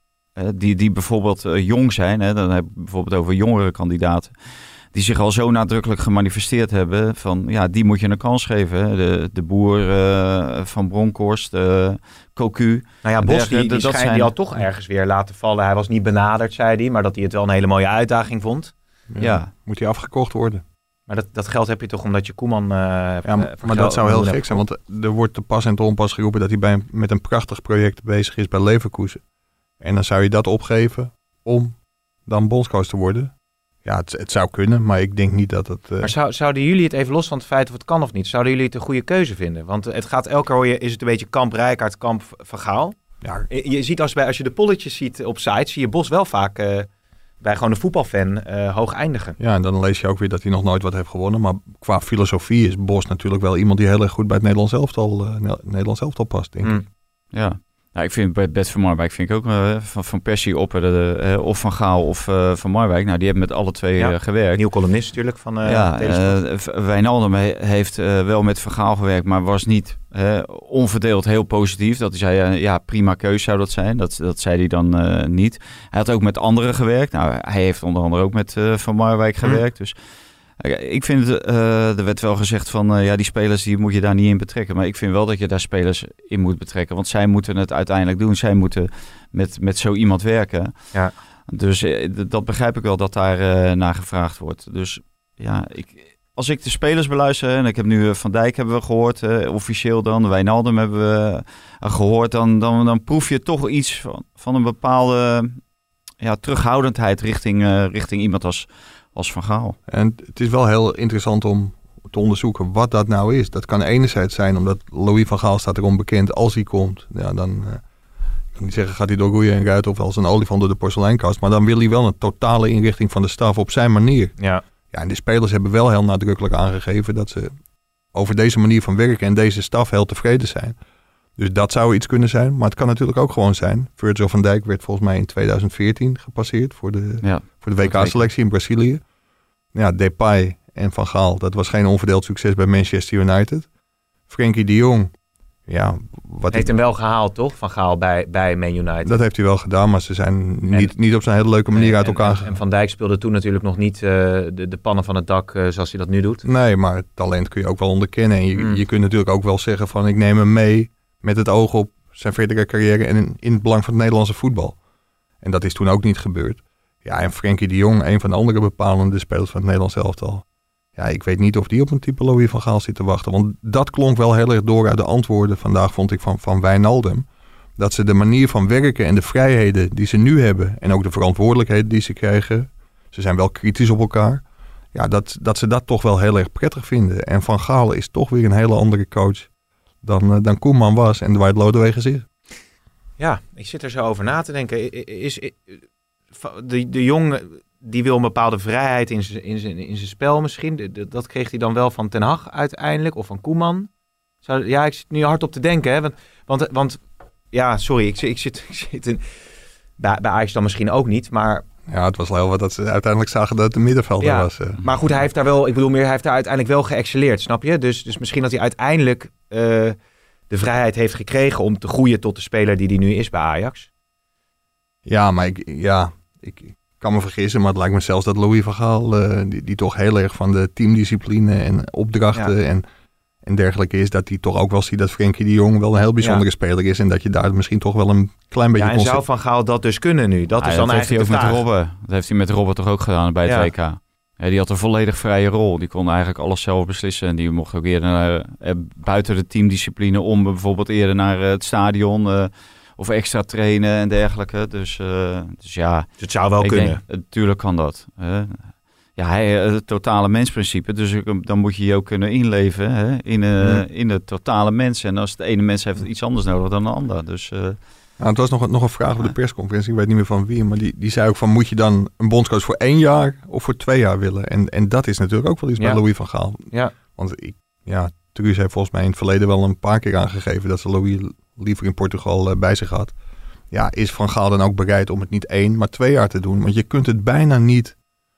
die, die bijvoorbeeld uh, jong zijn. Hè, dan heb ik bijvoorbeeld over jongere kandidaten. Die zich al zo nadrukkelijk gemanifesteerd hebben van, ja, die moet je een kans geven. De, de boer uh, van Bronkhorst, uh, Cocu. Nou ja, Bos, dergelijke, die, die dat schijnt zijn- die al toch ergens weer laten vallen. Hij was niet benaderd, zei hij, maar dat hij het wel een hele mooie uitdaging vond. Ja. Ja. Moet hij afgekocht worden? Maar dat, dat geld heb je toch omdat je Koeman... Uh, Ja, maar, maar dat zou heel gek zijn, want er wordt te pas en te onpas geroepen dat hij bij een, met een prachtig project bezig is bij Leverkusen. En dan zou je dat opgeven om dan bondscoach te worden. Ja, het, het zou kunnen, maar ik denk niet dat het... Uh... Maar zou, zouden jullie het even los van het feit of het kan of niet, zouden jullie het een goede keuze vinden? Want het gaat elke keer, hoor je, is het een beetje kamp Rijkaard, kamp Van Gaal. Ja, Je, je ziet als, bij, als je de polletjes ziet op sites, zie je Bos wel vaak uh, bij gewoon een voetbalfan uh, hoog eindigen. ja, en dan lees je ook weer dat hij nog nooit wat heeft gewonnen. Maar qua filosofie is Bos natuurlijk wel iemand die heel erg goed bij het Nederlands elftal, uh, Nederlands elftal past, denk ik. Mm. Ja. Nou, ik vind bij Bert van Marwijk vind ik ook uh, van, van Persie op uh, of Van Gaal of uh, Van Marwijk. Nou, die hebben met alle twee Ja. uh, gewerkt. Nieuw columnist natuurlijk van uh, ja, Telesport. uh, Wijnaldum he, heeft uh, wel met Van Gaal gewerkt, maar was niet uh, onverdeeld heel positief. Dat hij zei, uh, ja, prima keus zou dat zijn. Dat, dat zei hij dan uh, niet. Hij had ook met anderen gewerkt. Nou, hij heeft onder andere ook met uh, Van Marwijk gewerkt. Mm. Dus ik vind, uh, er werd wel gezegd van, uh, ja, die spelers die moet je daar niet in betrekken. Maar ik vind wel dat je daar spelers in moet betrekken. Want zij moeten het uiteindelijk doen. Zij moeten met, met zo iemand werken. Ja. Dus uh, dat begrijp ik wel dat daar uh, naar gevraagd wordt. Dus ja, ik, als ik de spelers beluister, en ik heb nu uh, Van Dijk hebben we gehoord, uh, officieel dan, Wijnaldum hebben we uh, gehoord, dan, dan, dan proef je toch iets van, van een bepaalde ja, terughoudendheid richting, uh, richting iemand als... als Van Gaal. En het is wel heel interessant om te onderzoeken wat dat nou is. Dat kan enerzijds zijn omdat Louis van Gaal staat erom bekend als hij komt. Ja, dan, uh, Ik kan niet zeggen, gaat hij door roeien en ruiten of als een olifant door de porseleinkast. Maar dan wil hij wel een totale inrichting van de staf op zijn manier. Ja. Ja, en de spelers hebben wel heel nadrukkelijk aangegeven dat ze over deze manier van werken en deze staf heel tevreden zijn. Dus dat zou iets kunnen zijn. Maar het kan natuurlijk ook gewoon zijn. Virgil van Dijk werd volgens mij in tweeduizend veertien gepasseerd voor de, Ja, voor de W K-selectie in Brazilië. Ja, Depay en Van Gaal, dat was geen onverdeeld succes bij Manchester United. Frenkie de Jong, ja, wat heeft hem wel gehaald, toch? Van Gaal bij, bij Man United. Dat heeft hij wel gedaan, maar ze zijn niet, en, niet op zo'n hele leuke manier en, uit elkaar en, gegaan. En Van Dijk speelde toen natuurlijk nog niet uh, de, de pannen van het dak uh, zoals hij dat nu doet. Nee, maar het talent kun je ook wel onderkennen. En je, mm. je kunt natuurlijk ook wel zeggen van ik neem hem mee met het oog op zijn verdere carrière en in, in het belang van het Nederlandse voetbal. En dat is toen ook niet gebeurd. Ja, en Frenkie de Jong, een van de andere bepalende spelers van het Nederlands elftal. Ja, ik weet niet of die op een type Louis van Gaal zit te wachten. Want dat klonk wel heel erg door uit de antwoorden vandaag, vond ik, van, van Wijnaldum. Dat ze de manier van werken en de vrijheden die ze nu hebben en ook de verantwoordelijkheden die ze krijgen, ze zijn wel kritisch op elkaar. Ja, dat, dat ze dat toch wel heel erg prettig vinden. En Van Gaal is toch weer een hele andere coach dan, uh, dan Koeman was en Dwight Lodewegen is. Ja, ik zit er zo over na te denken. Is, is, de, de Jong die wil een bepaalde vrijheid in zijn in zijn in zijn spel misschien. Dat kreeg hij dan wel van Ten Hag uiteindelijk of van Koeman. Zou, ja, ik zit nu hard op te denken. Hè? Want, want, want ja, sorry, ik, ik zit, ik zit in, bij, bij Ajax dan misschien ook niet, maar ja, het was wel wat dat ze uiteindelijk zagen dat het een middenvelder ja, was. Uh. Maar goed, hij heeft daar wel, ik bedoel meer, hij heeft daar uiteindelijk wel geëxcelleerd, snap je? Dus, dus misschien dat hij uiteindelijk uh, de vrijheid heeft gekregen om te groeien tot de speler die hij nu is bij Ajax. Ja, maar ik, ja, ik kan me vergissen, maar het lijkt me zelfs dat Louis van Gaal, uh, die, die toch heel erg van de teamdiscipline en opdrachten ja. en, en dergelijke is, dat hij toch ook wel ziet dat Frenkie de Jong wel een heel bijzondere ja. speler is en dat je daar misschien toch wel een klein beetje... Ja, en zou Van Gaal dat dus kunnen nu? Dat ja, is dan dat eigenlijk heeft hij ook de vraag. Met Robben. Dat heeft hij met Robben toch ook gedaan bij het ja. W K. Ja, die had een volledig vrije rol. Die kon eigenlijk alles zelf beslissen. En die mocht ook eerder naar, eh, buiten de teamdiscipline om bijvoorbeeld eerder naar uh, het stadion uh, of extra trainen en dergelijke. Dus, uh, dus ja. Dus het zou wel kunnen. Natuurlijk kan dat. Uh, ja, hij, het totale mensprincipe. Dus dan moet je je ook kunnen inleven hè, in, uh, hmm. in het totale mens. En als de ene mens heeft iets anders nodig dan de ander. Dus... Uh, Nou, het was nog, nog een vraag op de persconferentie, ik weet niet meer van wie, maar die, die zei ook van, moet je dan een bondscoach voor één jaar of voor twee jaar willen? En, en dat is natuurlijk ook wel iets ja. bij Louis van Gaal. Ja. Want ik, ja, Truus heeft volgens mij in het verleden wel een paar keer aangegeven dat ze Louis liever in Portugal uh, bij zich had. Ja, is Van Gaal dan ook bereid om het niet één, maar twee jaar te doen? Want je kunt het bijna niet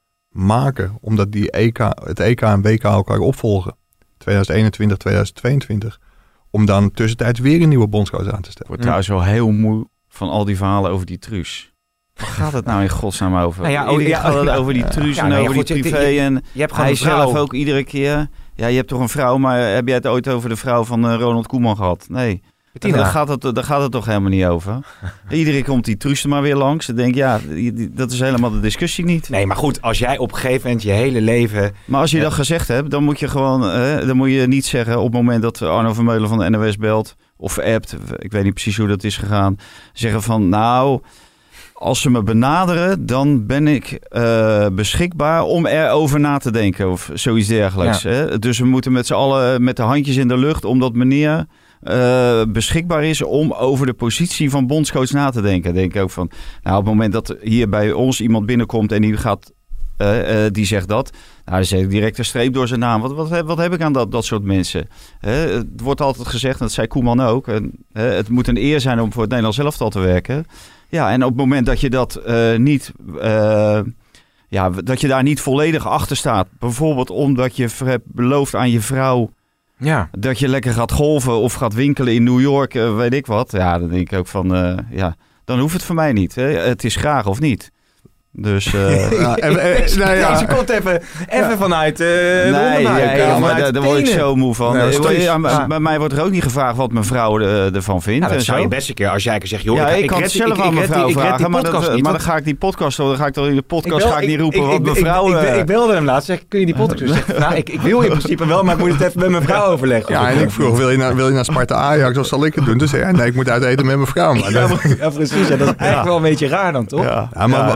maken, omdat die E K, het E K en W K elkaar opvolgen. twintig eenentwintig, twintig tweeëntwintig. Om dan tussentijds weer een nieuwe bondscoach aan te stellen. Wordt trouwens wel heel moe van al die verhalen over die Truus. Waar gaat het nou in godsnaam over? Nou ja, iedereen ja, gaat het ja, over die Truus ja, en nee, over goed, die privé. je, je, en je hebt gewoon hij een vrouw. zelf ook iedere keer. Ja, je hebt toch een vrouw, maar heb jij het ooit over de vrouw van uh, Ronald Koeman gehad? Nee. Bettina. Daar gaat, het, daar gaat het toch helemaal niet over. Iedereen komt die Truus er maar weer langs. Dan denk ik, ja, die, die, dat is helemaal de discussie niet. Nee, maar goed, als jij op een gegeven moment je hele leven... Maar als je dat gezegd hebt, dan moet je gewoon... Uh, dan moet je niet zeggen op het moment dat Arno Vermeulen van de N O S belt... of appt, ik weet niet precies hoe dat is gegaan... zeggen van, nou... als ze me benaderen, dan ben ik uh, beschikbaar om erover na te denken. Of zoiets dergelijks. Ja. Hè? Dus we moeten met z'n allen met de handjes in de lucht... omdat meneer... Uh, beschikbaar is om over de positie van bondscoach na te denken. Denk ik ook van, nou op het moment dat hier bij ons iemand binnenkomt en die gaat, uh, uh, die zegt dat, nou dan zet ik direct een streep door zijn naam. Wat, wat, wat heb ik aan dat, dat soort mensen? Uh, het wordt altijd gezegd, en dat zei Koeman ook, en, uh, het moet een eer zijn om voor het Nederlands elftal te werken. Ja, en op het moment dat je dat uh, niet... Uh, ja, dat je daar niet volledig achter staat. Bijvoorbeeld omdat je hebt beloofd aan je vrouw... Ja. Dat je lekker gaat golven of gaat winkelen in New York, uh, weet ik wat. Ja, dan denk ik ook van, uh, ja, dan hoeft het voor mij niet. Hè? Het is graag of niet. Dus, uh, ja, en, en, nou ja. Deze komt even, even ja. vanuit uh, de nee, onderbuik. Ja, ja, maar daar, daar word ik zo moe van. Ja, ja, ja, maar, bij mij wordt er ook niet gevraagd wat mijn vrouw uh, ervan vindt. Ja, dat en zou zo. je best een keer, als jij kan zeggen, joh, ja, ik, ik, ik kan red, het zelf ik, aan mijn vrouw ik vragen, maar, dat, niet, maar dan ga ik die podcast, dan ga ik toch in de podcast ga ik niet roepen ik, wat mijn vrouw... Ik, ik, ik, ik belde hem laatst, zeg, kun je die podcast zeggen? Nou, ik, ik wil in principe wel, maar ik moet het even met mijn vrouw overleggen. Ja, en ik vroeg, wil je naar, wil je naar Sparta Ajax of zal ik het doen? Dus ja, nee, ik moet uit eten met mijn vrouw. Maar ja, ja, precies, ja, dat is eigenlijk wel een beetje raar dan, toch? Ja, maar als het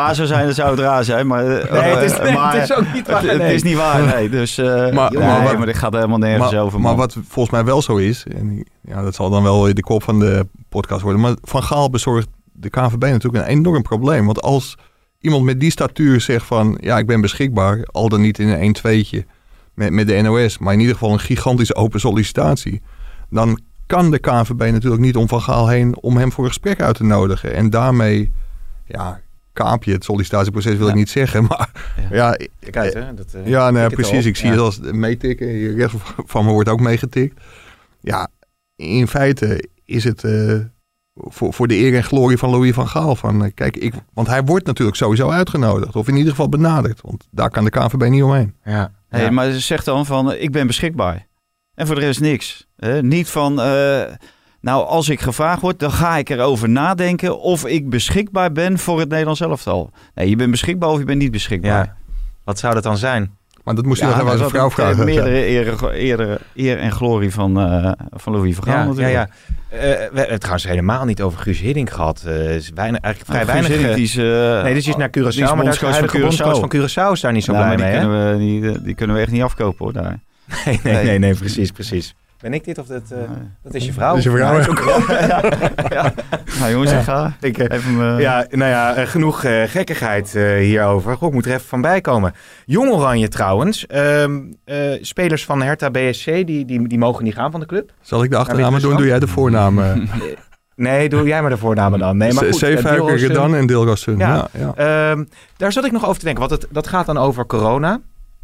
waar zou zijn, dan zou het raar zijn. Maar, uh, nee, het is, nee, maar het is ook niet waar. Het, nee. het is niet waar, nee. Dus, uh, maar, nee, maar, maar, wat, maar dit gaat helemaal nergens maar, over. Maar man. wat volgens mij wel zo is, en ja, dat zal dan wel de kop van de podcast worden, maar Van Gaal bezorgt de K N V B natuurlijk een enorm probleem. Want als iemand met die statuur zegt van, ja, ik ben beschikbaar, al dan niet in een één-tweetje met, met de N O S, maar in ieder geval een gigantische open sollicitatie, dan kan de K N V B natuurlijk niet om Van Gaal heen om hem voor een gesprek uit te nodigen. En daarmee, ja, kaap je het sollicitatieproces, wil ja. ik niet zeggen, maar ja, ja Kijk uit, hè? Dat, uh, ja, nee, precies. Ik zie ja. het als meetikken. Hier rechts van me wordt ook meegetikt. Ja, in feite is het uh, voor, voor de eer en glorie van Louis van Gaal. Van, uh, kijk, ik, want hij wordt natuurlijk sowieso uitgenodigd. Of in ieder geval benaderd. Want daar kan de K N V B niet omheen. Ja. Hey, ja. maar ze zegt dan van, uh, ik ben beschikbaar. En voor de rest niks. Uh, niet van, uh, nou als ik gevraagd word, dan ga ik erover nadenken of ik beschikbaar ben voor het Nederlands elftal. Nee, je bent beschikbaar of je bent niet beschikbaar. Ja. Wat zou dat dan zijn? Maar dat moest je ja, nog even aan zijn vrouw vragen. Meerdere eer, eer, eer en glorie van, uh, van Louis van Gaal ja, natuurlijk. Ja, ja. Uh, we hebben het trouwens helemaal niet over Guus Hiddink gehad. Uh, is weinig, eigenlijk vrij nou, weinig. Die is, uh, nee, dus is naar Curaçao, die is maar daar is de huidige bondscoach van Curaçao is daar niet zo nou, blij die mee. Kunnen hè? we, die, die kunnen we echt niet afkopen hoor, daar. Nee, nee, nee, nee, nee precies, precies. Ben ik dit of dat, uh, nee. dat is je vrouw? Dat is je vrouw. Ja, ja, ja. Nou jongens, ja. ik ga ik, uh, even uh... Ja, nou ja, uh, genoeg uh, gekkigheid uh, hierover. Goh, ik moet er even van bij komen. Jong Oranje trouwens. Uh, uh, spelers van Hertha B S C, die, die, die mogen niet gaan van de club. Zal ik de achternamen doen? Doe jij de voornamen? Nee, doe jij maar de voornamen dan. Nee, maar goed. Zeefuiker, Gedan en Dilrosun. Ja, ja, ja. Uh, daar zat ik nog over te denken, want het, dat gaat dan over corona.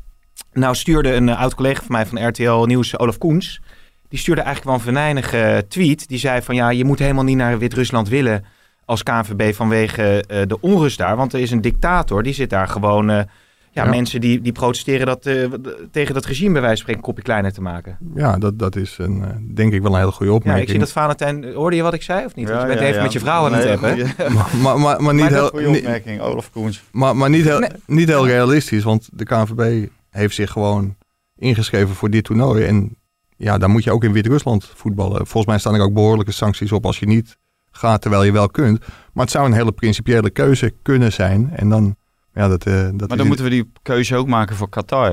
Nou stuurde een uh, oud-collega van mij van R T L Nieuws, Olaf Koens, die stuurde eigenlijk wel een venijnige tweet. Die zei van ja, je moet helemaal niet naar Wit-Rusland willen als K N V B vanwege uh, de onrust daar. Want er is een dictator, die zit daar gewoon... Uh, ja, ja, mensen die, die protesteren dat, uh, tegen dat regime bij wijze van spreken een kopje kleiner te maken. Ja, dat, dat is een, uh, denk ik wel een hele goede opmerking. Ja, ik zie dat Valentijn... Hoorde je wat ik zei of niet? Ja, Want je bent ja, even ja. met je vrouw aan het hebben. Nee, maar, maar, maar, maar niet maar heel... goede opmerking, Olaf Koens. Maar, maar niet, heel, nee. niet heel realistisch, want de K N V B heeft zich gewoon ingeschreven voor dit toernooi. En ja, dan moet je ook in Wit-Rusland voetballen. Volgens mij staan er ook behoorlijke sancties op als je niet gaat terwijl je wel kunt. Maar het zou een hele principiële keuze kunnen zijn. En dan... Ja, dat, uh, dat maar dan moeten we die keuze ook maken voor Qatar.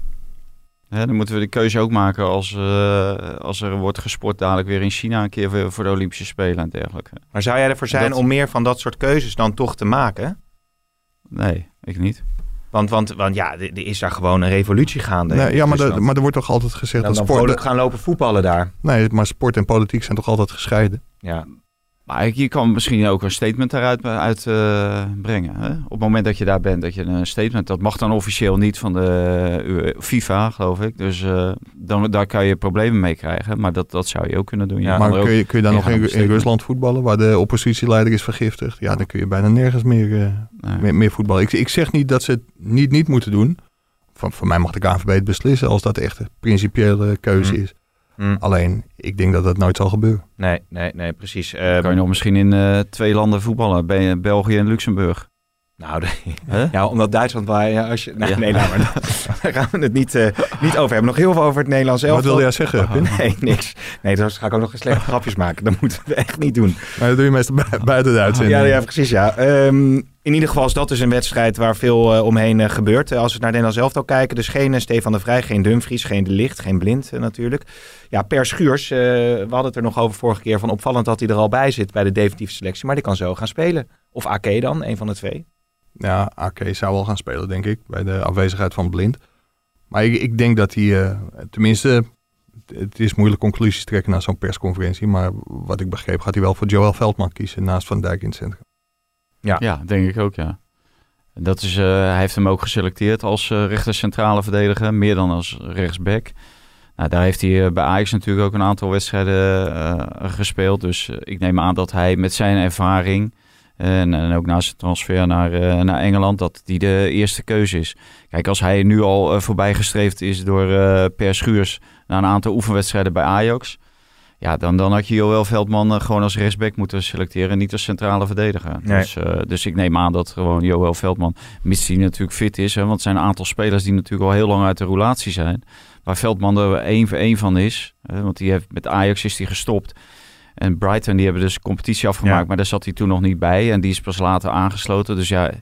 Hè, dan moeten we die keuze ook maken als, uh, als er wordt gesport dadelijk weer in China een keer voor, voor de Olympische Spelen en dergelijke. Maar zou jij ervoor zijn dat... om meer van dat soort keuzes dan toch te maken? Nee, ik niet. Want, want, want ja, er is daar gewoon een revolutie gaande. Nee, ja, maar, de, maar er wordt toch altijd gezegd dan dat dan sport... gaan lopen voetballen daar. Nee, maar sport en politiek zijn toch altijd gescheiden? Ja. Maar je kan misschien ook een statement daaruit uit, uh, brengen. Hè? Op het moment dat je daar bent, dat je een statement... Dat mag dan officieel niet van de uh, FIFA, geloof ik. Dus uh, dan, daar kan je problemen mee krijgen. Maar dat, dat zou je ook kunnen doen. Je ja, maar kun je, kun je dan nog in, in Rusland voetballen, waar de oppositieleider is vergiftigd? Ja, dan kun je bijna nergens meer, uh, nee. meer, meer voetballen. Ik, ik zeg niet dat ze het niet, niet moeten doen. Van, voor mij mag de K N V B het beslissen als dat echt een principiële keuze mm. is. Mm. Alleen, ik denk dat dat nooit zal gebeuren. Nee, nee, nee, precies. Um, kan je nog misschien in uh, twee landen voetballen, Be- België en Luxemburg. Nou, de, huh? ja, omdat Duitsland waar ja, als je, nee, ja. nee, nou, maar daar gaan we het niet, uh, niet over hebben. Nog heel veel over het Nederlands elftal. Wat wil jij zeggen? Oh, nee, niks. Nee, daar ga ik ook nog slechte grapjes maken. Dat moeten we echt niet doen. Maar dat doe je meestal buiten de uitzending. Ja, ja, precies, ja. Um, in ieder geval is dat dus een wedstrijd waar veel uh, omheen uh, gebeurt. Uh, als we naar Nederlands elftal kijken, dus geen uh, Stefan de Vrij, geen Dumfries, geen De Ligt, geen Blind uh, natuurlijk. Ja, Per Schuurs, uh, we hadden het er nog over vorige keer van opvallend dat hij er al bij zit bij de definitieve selectie. Maar die kan zo gaan spelen. Of A K dan, een van de twee. Ja, A K zou wel gaan spelen, denk ik, bij de afwezigheid van Blind. Maar ik, ik denk dat hij, uh, tenminste, het is moeilijk conclusies trekken na zo'n persconferentie. Maar wat ik begreep gaat hij wel voor Joël Veldman kiezen naast Van Dijk in het centrum. Ja, ja denk ik ook, ja. Dat is, uh, hij heeft hem ook geselecteerd als uh, rechter centrale verdediger, meer dan als rechtsback. Nou, daar heeft hij uh, bij Ajax natuurlijk ook een aantal wedstrijden uh, gespeeld. Dus uh, ik neem aan dat hij met zijn ervaring... En, en ook na zijn transfer naar, uh, naar Engeland, dat die de eerste keuze is. Kijk, als hij nu al uh, voorbijgestreefd is door uh, Per Schuurs na een aantal oefenwedstrijden bij Ajax, ja, dan, dan had je Joël Veldman uh, gewoon als rechtsback moeten selecteren, niet als centrale verdediger. Nee. Dus, uh, dus ik neem aan dat gewoon Joël Veldman, mits hij natuurlijk fit is, hè, want het zijn een aantal spelers die natuurlijk al heel lang uit de roulatie zijn, waar Veldman er één voor één van is, hè, want die heeft, met Ajax is hij gestopt. En Brighton, die hebben dus competitie afgemaakt, ja. maar daar zat hij toen nog niet bij. En die is pas later aangesloten. Dus ja,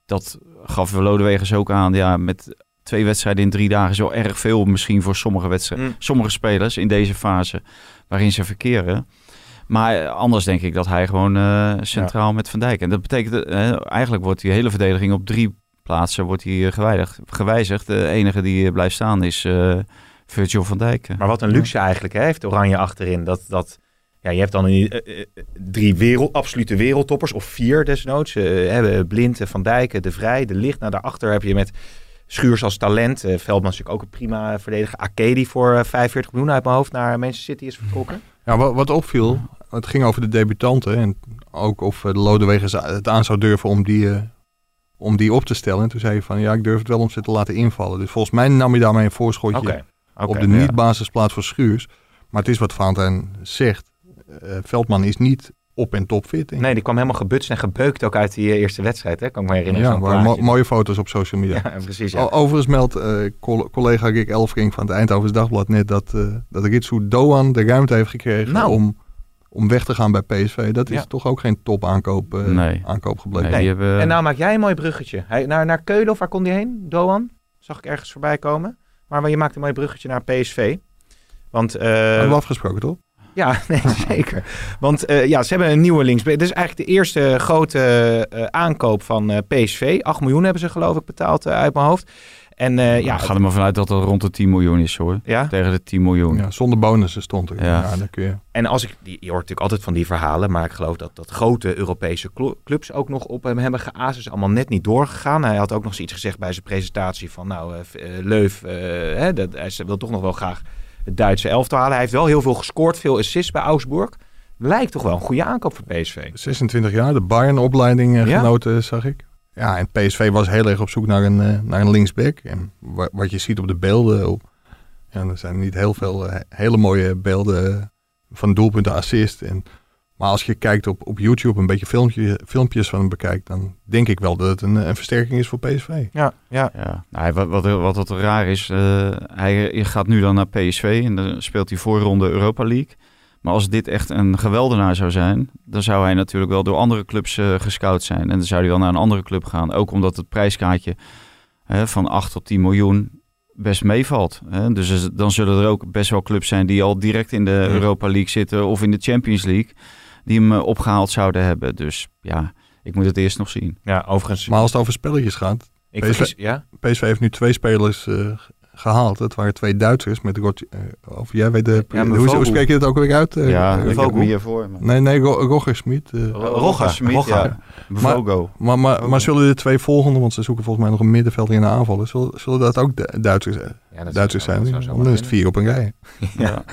dat gaf Lodewegers ook aan. Ja, met twee wedstrijden in drie dagen is wel erg veel misschien voor sommige wedstrijden, mm. sommige spelers in deze fase waarin ze verkeren. Maar anders denk ik dat hij gewoon uh, centraal ja. met Van Dijk. En dat betekent, uh, eigenlijk wordt die hele verdediging op drie plaatsen wordt die gewijzigd. gewijzigd. De enige die blijft staan is uh, Virgil van Dijk. Maar wat een luxe eigenlijk, hè, heeft Oranje achterin. Dat, dat, ja, je hebt dan een, uh, uh, drie wereld, absolute wereldtoppers, of vier desnoods. Uh, Blind, Van Dijk, De Vrij, De Ligt. Nou, daarachter heb je met Schuurs als talent. Uh, Veldman is natuurlijk ook een prima verdediger. Ake die voor uh, vijfenveertig miljoen uit mijn hoofd naar Manchester City is vertrokken. Ja, wat, wat opviel, het ging over de debutanten. En ook of de Lodewegers het aan zou durven om die, uh, om die op te stellen. En toen zei je van, ja, ik durf het wel om ze te laten invallen. Dus volgens mij nam je daarmee een voorschotje okay. Okay, op de ja. niet-basisplaats voor Schuurs. Maar het is wat Valentijn zegt. Uh, Veldman is niet op en top fit. Nee, die kwam helemaal gebutst en gebeukt ook uit die uh, eerste wedstrijd. Hè? Kan ik me herinneren. Ja, maar mo- mooie foto's op social media. Ja, precies. Ja. O- overigens meldt uh, co- collega Rick Elfring van het Eindhovens Dagblad net dat, uh, dat Ritsu Doan de ruimte heeft gekregen nou. om, om weg te gaan bij P S V. Dat is ja. toch ook geen top aankoop, uh, nee. aankoop gebleken. Nee, hebben... En nou maak jij een mooi bruggetje. Hij, naar, naar Keulen of waar kon die heen? Doan? Zag ik ergens voorbij komen. Maar je maakt een mooi bruggetje naar P S V. Want, uh, hebben we afgesproken, toch? Ja, nee, zeker. Want uh, ja, ze hebben een nieuwe linksback. Dit is eigenlijk de eerste grote uh, aankoop van uh, P S V. acht miljoen hebben ze geloof ik betaald uh, uit mijn hoofd. En uh, ja, ja, ga er maar vanuit dat het rond de tien miljoen is hoor. Ja? Tegen de tien miljoen. Ja, zonder bonussen stond er. Ja. Ja, dan kun je... En als ik, je hoort natuurlijk altijd van die verhalen, maar ik geloof dat, dat grote Europese clubs ook nog op hem hebben geaasd. Is allemaal net niet doorgegaan. Hij had ook nog iets gezegd bij zijn presentatie van nou, uh, Leuf, uh, hè, dat, hij wil toch nog wel graag het Duitse elftal halen. Hij heeft wel heel veel gescoord, veel assists bij Augsburg. Lijkt toch wel een goede aankoop voor P S V. zesentwintig jaar, de Bayern-opleiding uh, ja? genoten, zag ik. Ja, en P S V was heel erg op zoek naar een, uh, naar een linksback. En wa- wat je ziet op de beelden, op, ja, er zijn niet heel veel uh, hele mooie beelden uh, van doelpunten, assist. En, maar als je kijkt op, op YouTube een beetje filmpje, filmpjes van hem bekijkt, dan denk ik wel dat het een, een versterking is voor P S V. Ja, ja. ja. Nou, wat, wat, wat, wat raar is, uh, hij gaat nu dan naar P S V en dan speelt hij voorronde Europa League. Maar als dit echt een geweldenaar zou zijn, dan zou hij natuurlijk wel door andere clubs uh, gescout zijn. En dan zou hij wel naar een andere club gaan. Ook omdat het prijskaartje uh, van acht tot tien miljoen best meevalt. Hè? Dus dan zullen er ook best wel clubs zijn die al direct in de ja. Europa League zitten of in de Champions League, die hem uh, opgehaald zouden hebben. Dus ja, ik moet het eerst nog zien. Ja, overigens. Maar als het over spelletjes gaat, ik P S V, verkies, ja? P S V heeft nu twee spelers uh, gehaald. Het waren twee Duitsers met Rot, uh, of jij weet de, ja, hoe, hoe spreek je het ook weer uit? Uh, ja, uh, ik heb hem hiervoor. Maar... Nee, nee, Ro- Roger Smit. Uh, Roger Smit, ja. Vogo. Maar, maar, maar, maar zullen de twee volgende, want ze zoeken volgens mij nog een middenveld in de aanvallen, zullen, zullen dat ook de Duitsers, ja, dat Duitsers zijn? Dan is het vier op een rij. Ja.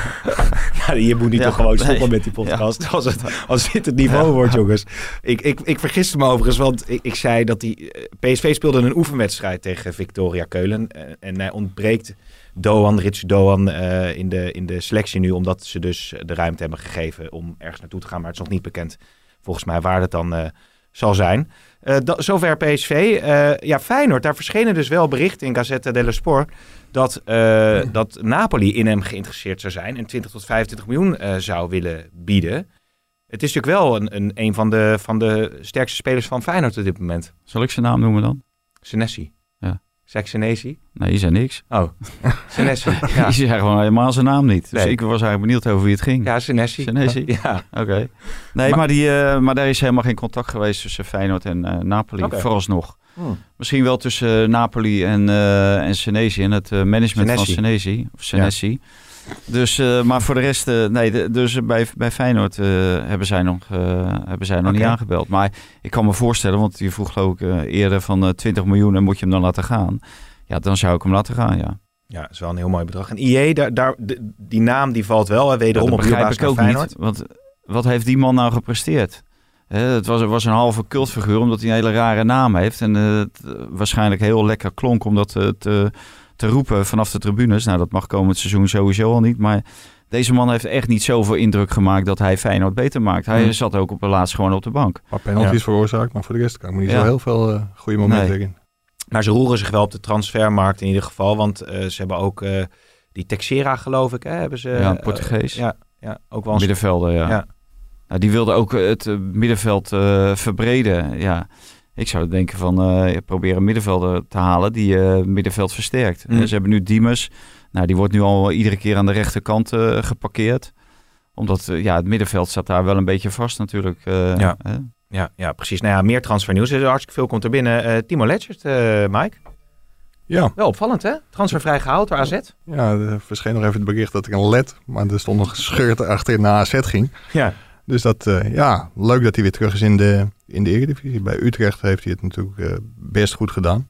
Ja, je moet niet ja, toch gewoon stoppen nee. met die podcast. Ja. Als, het, als dit het niveau ja. wordt, jongens. Ik, ik, ik vergiste me overigens, want ik, ik zei dat die uh, P S V speelde een oefenwedstrijd tegen Victoria Keulen. Uh, en hij ontbreekt Doan, Ritsu Doan uh, in, de, in de selectie nu, omdat ze dus de ruimte hebben gegeven om ergens naartoe te gaan. Maar het is nog niet bekend, volgens mij, waar dat dan uh, zal zijn. Uh, da, zover P S V. Uh, ja, Feyenoord, daar verschenen dus wel berichten in Gazzetta dello Sport dat, uh, dat Napoli in hem geïnteresseerd zou zijn en twintig tot vijfentwintig miljoen uh, zou willen bieden. Het is natuurlijk wel een, een, een van, de, van de sterkste spelers van Feyenoord op dit moment. Zal ik zijn naam noemen dan? Senesi. Ja. Zeg Senesi? Nee, die zei niks. Oh, Senesi. Ja. Die zei gewoon helemaal zijn naam niet. Dus nee. Ik was eigenlijk benieuwd over wie het ging. Ja, Senesi. Senesi? Ja. Oké. Okay. Nee, maar, maar, die, uh, maar daar is helemaal geen contact geweest tussen Feyenoord en uh, Napoli, okay. vooralsnog. Hmm. Misschien wel tussen uh, Napoli en, uh, en Senesi en het uh, management Senesi. van Senesi. Of Senesi. Ja. Dus, uh, maar voor de rest, uh, nee, de, dus bij, bij Feyenoord uh, hebben zij nog, uh, hebben zij nog okay. niet aangebeld. Maar ik kan me voorstellen, want je vroeg geloof ik uh, eerder van uh, twintig miljoen en moet je hem dan laten gaan. Ja, dan zou ik hem laten gaan, ja. Ja, dat is wel een heel mooi bedrag. En I E, daar, daar, de, die naam die valt wel, wederom ja, op begrijp ik ook Feyenoord. Niet. Want wat heeft die man nou gepresteerd? He, het was, was een halve cultfiguur, omdat hij een hele rare naam heeft. En uh, het waarschijnlijk heel lekker klonk om dat uh, te... te roepen vanaf de tribunes. Nou, dat mag komend seizoen sowieso al niet. Maar deze man heeft echt niet zoveel indruk gemaakt dat hij Feyenoord beter maakt. Hij hmm. zat ook op de laatst gewoon op de bank. Maar penalties ja. veroorzaakt, maar voor de rest kan ik me niet ja. zo heel veel uh, goede momenten nee. in. Maar ze roeren zich wel op de transfermarkt in ieder geval. Want uh, ze hebben ook uh, die Texera, geloof ik. Hè, hebben ze, ja, Portugees. Uh, ja, ja, ook wel een middenvelder, ja. ja. Nou, die wilde ook het uh, middenveld uh, verbreden, ja. Ik zou denken van uh, probeer een middenvelder te halen die uh, middenveld versterkt. Mm. Uh, ze hebben nu Diemers. Nou, die wordt nu al iedere keer aan de rechterkant uh, geparkeerd. Omdat uh, ja, het middenveld staat daar wel een beetje vast natuurlijk. Uh, ja. Uh. Ja, ja, precies. Nou ja, meer transfernieuws. Er is hartstikke veel komt er binnen. Uh, Timo Leschert, uh, Mike. Ja. Wel opvallend, hè? Transfervrij gehaald door A Z. Ja, er verscheen nog even het bericht dat ik een led, maar er stond nog gescheurd achter naar A Z ging. Ja. Dus dat, uh, ja, leuk dat hij weer terug is in de, in de Eredivisie. Bij Utrecht heeft hij het natuurlijk uh, best goed gedaan.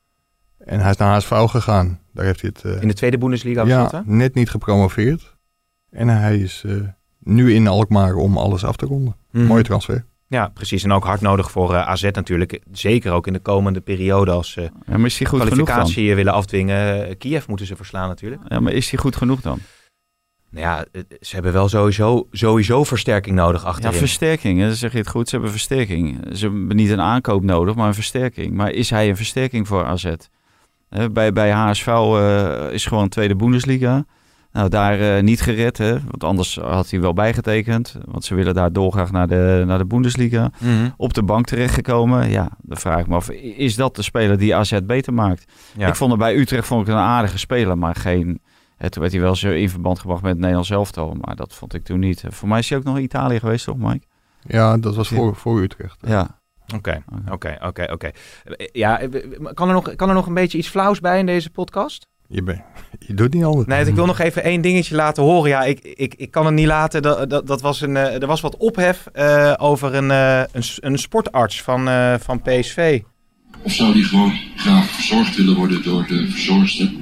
En hij is naar H S V gegaan. Daar heeft hij het... Uh, in de tweede Bundesliga ja, besloten? net niet gepromoveerd. En hij is uh, nu in Alkmaar om alles af te ronden. Mm. Mooie transfer. Ja, precies. En ook hard nodig voor uh, A Z natuurlijk. Zeker ook in de komende periode als ze uh, ja, maar is hij goed kwalificatie genoeg willen afdwingen. Uh, Kiev moeten ze verslaan natuurlijk. Ja, maar is hij goed genoeg dan? Nou ja, ze hebben wel sowieso, sowieso versterking nodig achterin. Ja, versterking. Dan zeg je het goed. Ze hebben versterking. Ze hebben niet een aankoop nodig, maar een versterking. Maar is hij een versterking voor A Z? Uh, bij, bij H S V uh, is gewoon tweede Bundesliga. Nou, daar uh, niet gered, hè? Want anders had hij wel bijgetekend. Want ze willen daar dolgraag naar de, naar de Bundesliga. Mm-hmm. Op de bank terechtgekomen. Ja, dan vraag ik me af, is dat de speler die A Z beter maakt? Ja. Ik vond er bij Utrecht vond ik een aardige speler, maar geen... Hè, toen werd hij wel zo in verband gebracht met het Nederlands elftal. Maar dat vond ik toen niet. Voor mij is hij ook nog in Italië geweest, toch, Mike? Ja, dat was voor, voor Utrecht. Ja. Oké, oké, oké, oké. Ja, kan er, nog, kan er nog een beetje iets flauws bij in deze podcast? Je, ben, je doet niet anders. Nee, ik wil nog even één dingetje laten horen. Ja, ik, ik, ik kan het niet laten. Dat, dat, dat was een, uh, er was wat ophef uh, over een, uh, een, een sportarts van, uh, van P S V. Of zou die gewoon graag verzorgd willen worden door de verzorgster?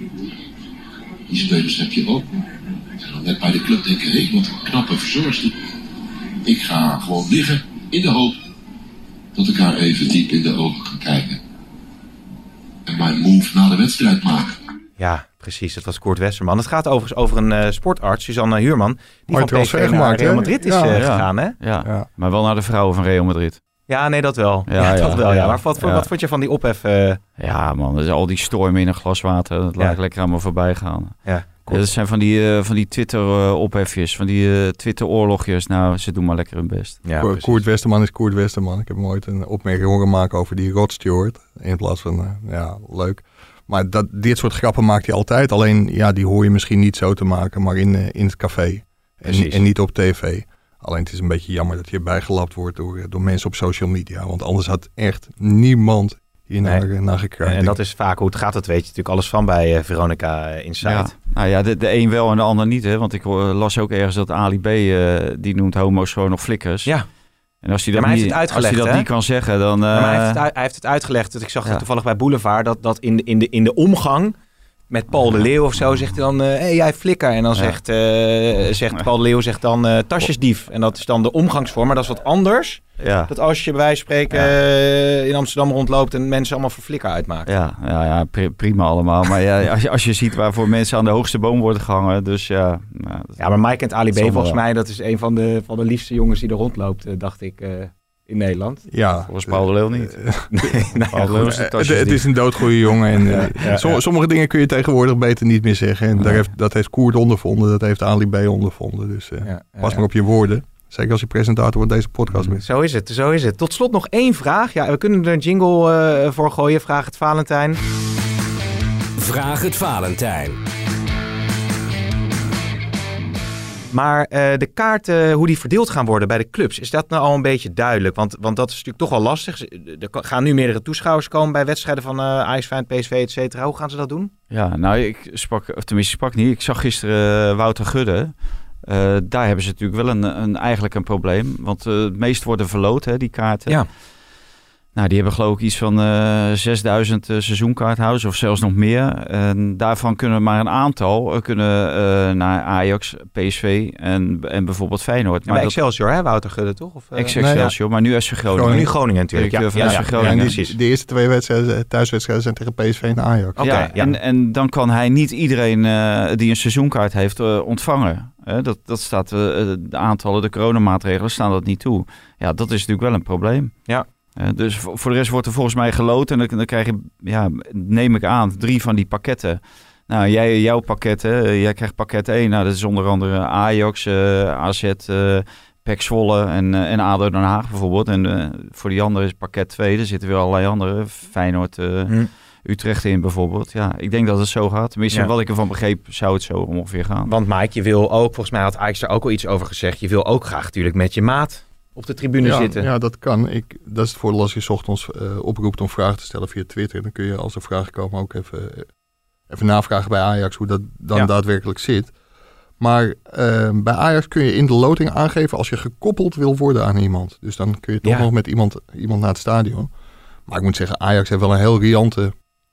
Die spelers heb je ook. En dan net bij de club denken, hé, hey, wat een knappe verzorgster. Ik ga gewoon liggen in de hoop dat ik haar even diep in de ogen kan kijken. En mijn move na de wedstrijd maken. Ja, precies. Dat was Koert Westerman. Het gaat overigens over een uh, sportarts, Suzanne Huurman, die Mooi van P S V naar Real Madrid is ja, uh, ja. gegaan, hè? Ja. Ja, maar wel naar de vrouwen van Real Madrid. Ja, nee, dat wel. Ja, ja, ja, dat wel, ja. ja. Maar wat, Ja. wat vond je van die ophef? Uh... Ja, man. Dus al die stormen in een glas water, dat laat ik Ja. lekker aan me voorbij gaan. Ja, Ja, dat zijn van die, uh, van die Twitter-ophefjes, van die uh, Twitter-oorlogjes. Nou, ze doen maar lekker hun best. Ja, Ko- Koert Westerman is Koert Westerman. Ik heb hem ooit een opmerking horen maken over die Rod Stewart. In plaats van, uh, ja, leuk. Maar dat, dit soort grappen maakt hij altijd. Alleen, ja, die hoor je misschien niet zo te maken, maar in, uh, in het café. En, en niet op tv. Alleen het is een beetje jammer dat je bijgelapt wordt door, door mensen op social media. Want anders had echt niemand hier Nee. naar, naar gekruid. En dat is vaak hoe het gaat, dat weet je natuurlijk alles van bij uh, Veronica uh, Inside. Ja. Nou ja, de, de een wel en de ander niet. Hè? Want ik uh, las ook ergens dat Ali B. Uh, die noemt homo's gewoon nog flikkers. Ja. En als hij Ja, dat, maar hij niet, heeft het als hij uitgelegd, dat hè? niet kan zeggen, dan... Uh, Ja, maar hij heeft, het, uit- hij heeft het uitgelegd. Dat ik zag Ja. het toevallig bij Boulevard. Dat, dat in, de, in, de, in de omgang met Paul de Leeuw of zo zegt hij dan... Hé, hey, jij flikker. En dan Ja. zegt, uh, zegt Paul de Leeuw zegt dan uh, tasjesdief. En dat is dan de omgangsvorm. Maar dat is wat anders. ja. Dat als je bij wijze van spreken uh, in Amsterdam rondloopt... en mensen allemaal voor flikker uitmaakt. Ja, ja, ja pri- prima allemaal. Maar ja, als, je, als je ziet waarvoor mensen aan de hoogste boom worden gehangen. Dus ja... Nou, dat- Ja, maar Mike kent Ali B. Zonder volgens wel. mij. Dat is een van de, van de liefste jongens die er rondloopt, uh, dacht ik, uh, in Nederland. Ja, Volgens Paul de Leeuw niet. Nee, nou, Paul de Leeuw is de het, tasjes het niet. is een doodgoeie jongen. En, Ja, uh, ja, som- ja. Sommige dingen kun je tegenwoordig beter niet meer zeggen. En daar heeft, dat heeft Koert ondervonden. Dat heeft Ali B. ondervonden. Dus uh, Ja, ja, pas ja. maar op je woorden. Zeker als je presentator van deze podcast bent. Zo is het, zo is het. Tot slot nog één vraag. Ja, we kunnen er een jingle uh, voor gooien. Vraag het Valentijn. Vraag het Valentijn. Maar uh, de kaarten, hoe die verdeeld gaan worden bij de clubs, is dat nou al een beetje duidelijk? Want, want dat is natuurlijk toch wel lastig. Er gaan nu meerdere toeschouwers komen bij wedstrijden van uh, Ajax, Feyenoord, P S V, et cetera. Hoe gaan ze dat doen? Ja, nou, ik sprak, of tenminste, ik sprak niet. Ik zag gisteren uh, Wouter Gudde. Uh, daar hebben ze natuurlijk wel een, een, eigenlijk een probleem. Want uh, het meest worden verloot, hè, die kaarten. Ja. Nou, die hebben geloof ik iets van uh, zesduizend uh, seizoenkaarthouders of zelfs nog meer. En daarvan kunnen maar een aantal uh, kunnen, uh, naar Ajax, P S V en, en bijvoorbeeld Feyenoord. Maar Excelsior, hè? Wouter Gudde, toch? Of, uh... Ex-Excelsior, nee, ja. Maar nu S V Groningen. Groningen. Nu Groningen natuurlijk. Ja, ja, van ja, S V ja, Groningen. ja, Ja, precies. de, de eerste twee wedstrijden, thuiswedstrijden zijn tegen P S V en Ajax. Oké, ja, ja. En, en dan kan hij niet iedereen uh, die een seizoenkaart heeft uh, ontvangen. Uh, dat, dat staat, uh, de aantallen, de coronamaatregelen staan dat niet toe. Ja, dat is natuurlijk wel een probleem. Ja. Uh, dus voor, voor de rest wordt er volgens mij geloten. En dan, dan krijg je, ja, neem ik aan, drie van die pakketten. Nou, jij, jouw pakketten, uh, jij krijgt pakket één. Nou, dat is onder andere Ajax, uh, A Z, uh, P E C Zwolle en, uh, en A D O Den Haag bijvoorbeeld. En uh, voor die anderen is pakket twee. Er zitten weer allerlei andere. Feyenoord, uh, hm. Utrecht in bijvoorbeeld. Ja, ik denk dat het zo gaat. Tenminste, ja. wat ik ervan begreep, zou het zo ongeveer gaan. Want Mike, je wil ook, volgens mij had Ajax er ook al iets over gezegd. Je wil ook graag natuurlijk met je maat op de tribune ja, zitten. Ja, dat kan. Ik, dat is het voordeel als je 's ochtends uh, oproept om vragen te stellen via Twitter. Dan kun je als er vragen komen ook even, even navragen bij Ajax hoe dat dan ja. daadwerkelijk zit. Maar uh, bij Ajax kun je in de loting aangeven als je gekoppeld wil worden aan iemand. Dus dan kun je toch ja. nog met iemand, iemand naar het stadion. Maar ik moet zeggen, Ajax heeft wel een heel riante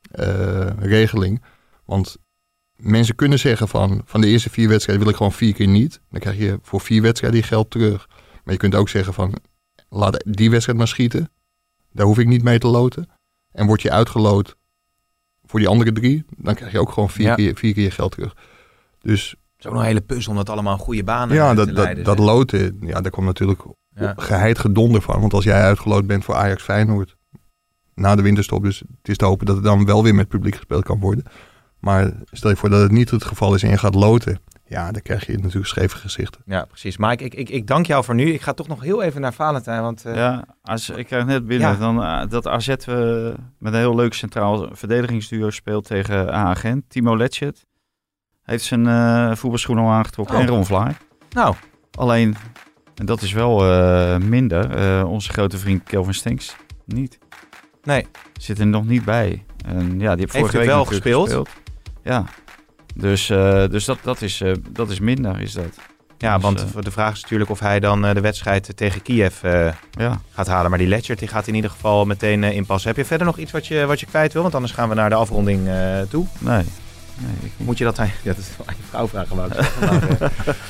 uh, regeling. Want mensen kunnen zeggen van, van de eerste vier wedstrijden wil ik gewoon vier keer niet. Dan krijg je voor vier wedstrijden die geld terug. Maar je kunt ook zeggen van, laat die wedstrijd maar schieten. Daar hoef ik niet mee te loten. En word je uitgeloot voor die andere drie, dan krijg je ook gewoon vier, ja. keer, vier keer je geld terug. Dus... Het is ook nog een hele puzzel om dat allemaal goede banen ja, te dat, leiden. Dat, dat loten, ja, daar komt natuurlijk ja. geheid gedonder van. Want als jij uitgeloot bent voor Ajax Feyenoord na de winterstop, dus het is te hopen dat het dan wel weer met publiek gespeeld kan worden. Maar stel je voor dat het niet het geval is en je gaat loten. Ja, dan krijg je natuurlijk scheve gezichten. Ja, precies. Mike, ik, ik, ik dank jou voor nu. Ik ga toch nog heel even naar Valentijn. Want, uh... Ja, als, ik krijg net binnen ja. dan, uh, dat A Z uh, met een heel leuk centraal verdedigingsduo speelt tegen A Gent. Timo Letchert heeft zijn uh, voetbalschoen al aangetrokken oh. en Ron Vlaar. Nou. Alleen, en dat is wel uh, minder, uh, onze grote vriend Kelvin Stenks niet. Nee. Zit er nog niet bij. En ja, die heeft vorige week wel gespeeld. gespeeld. Ja. Dus, uh, dus dat, dat, is, uh, dat is minder, is dat. Ja, dus, want uh, de vraag is natuurlijk of hij dan uh, de wedstrijd tegen Kiev uh, ja. gaat halen. Maar die Letchert die gaat in ieder geval meteen uh, inpassen. Heb je verder nog iets wat je, wat je kwijt wil? Want anders gaan we naar de afronding uh, toe. Nee. nee ik Moet je dat aan, ja, dat is aan je vrouw vragen. Oké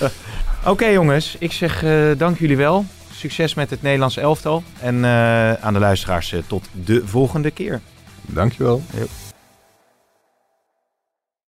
okay, jongens, ik zeg uh, dank jullie wel. Succes met het Nederlandse elftal. En uh, aan de luisteraars uh, tot de volgende keer. Dankjewel. Yo.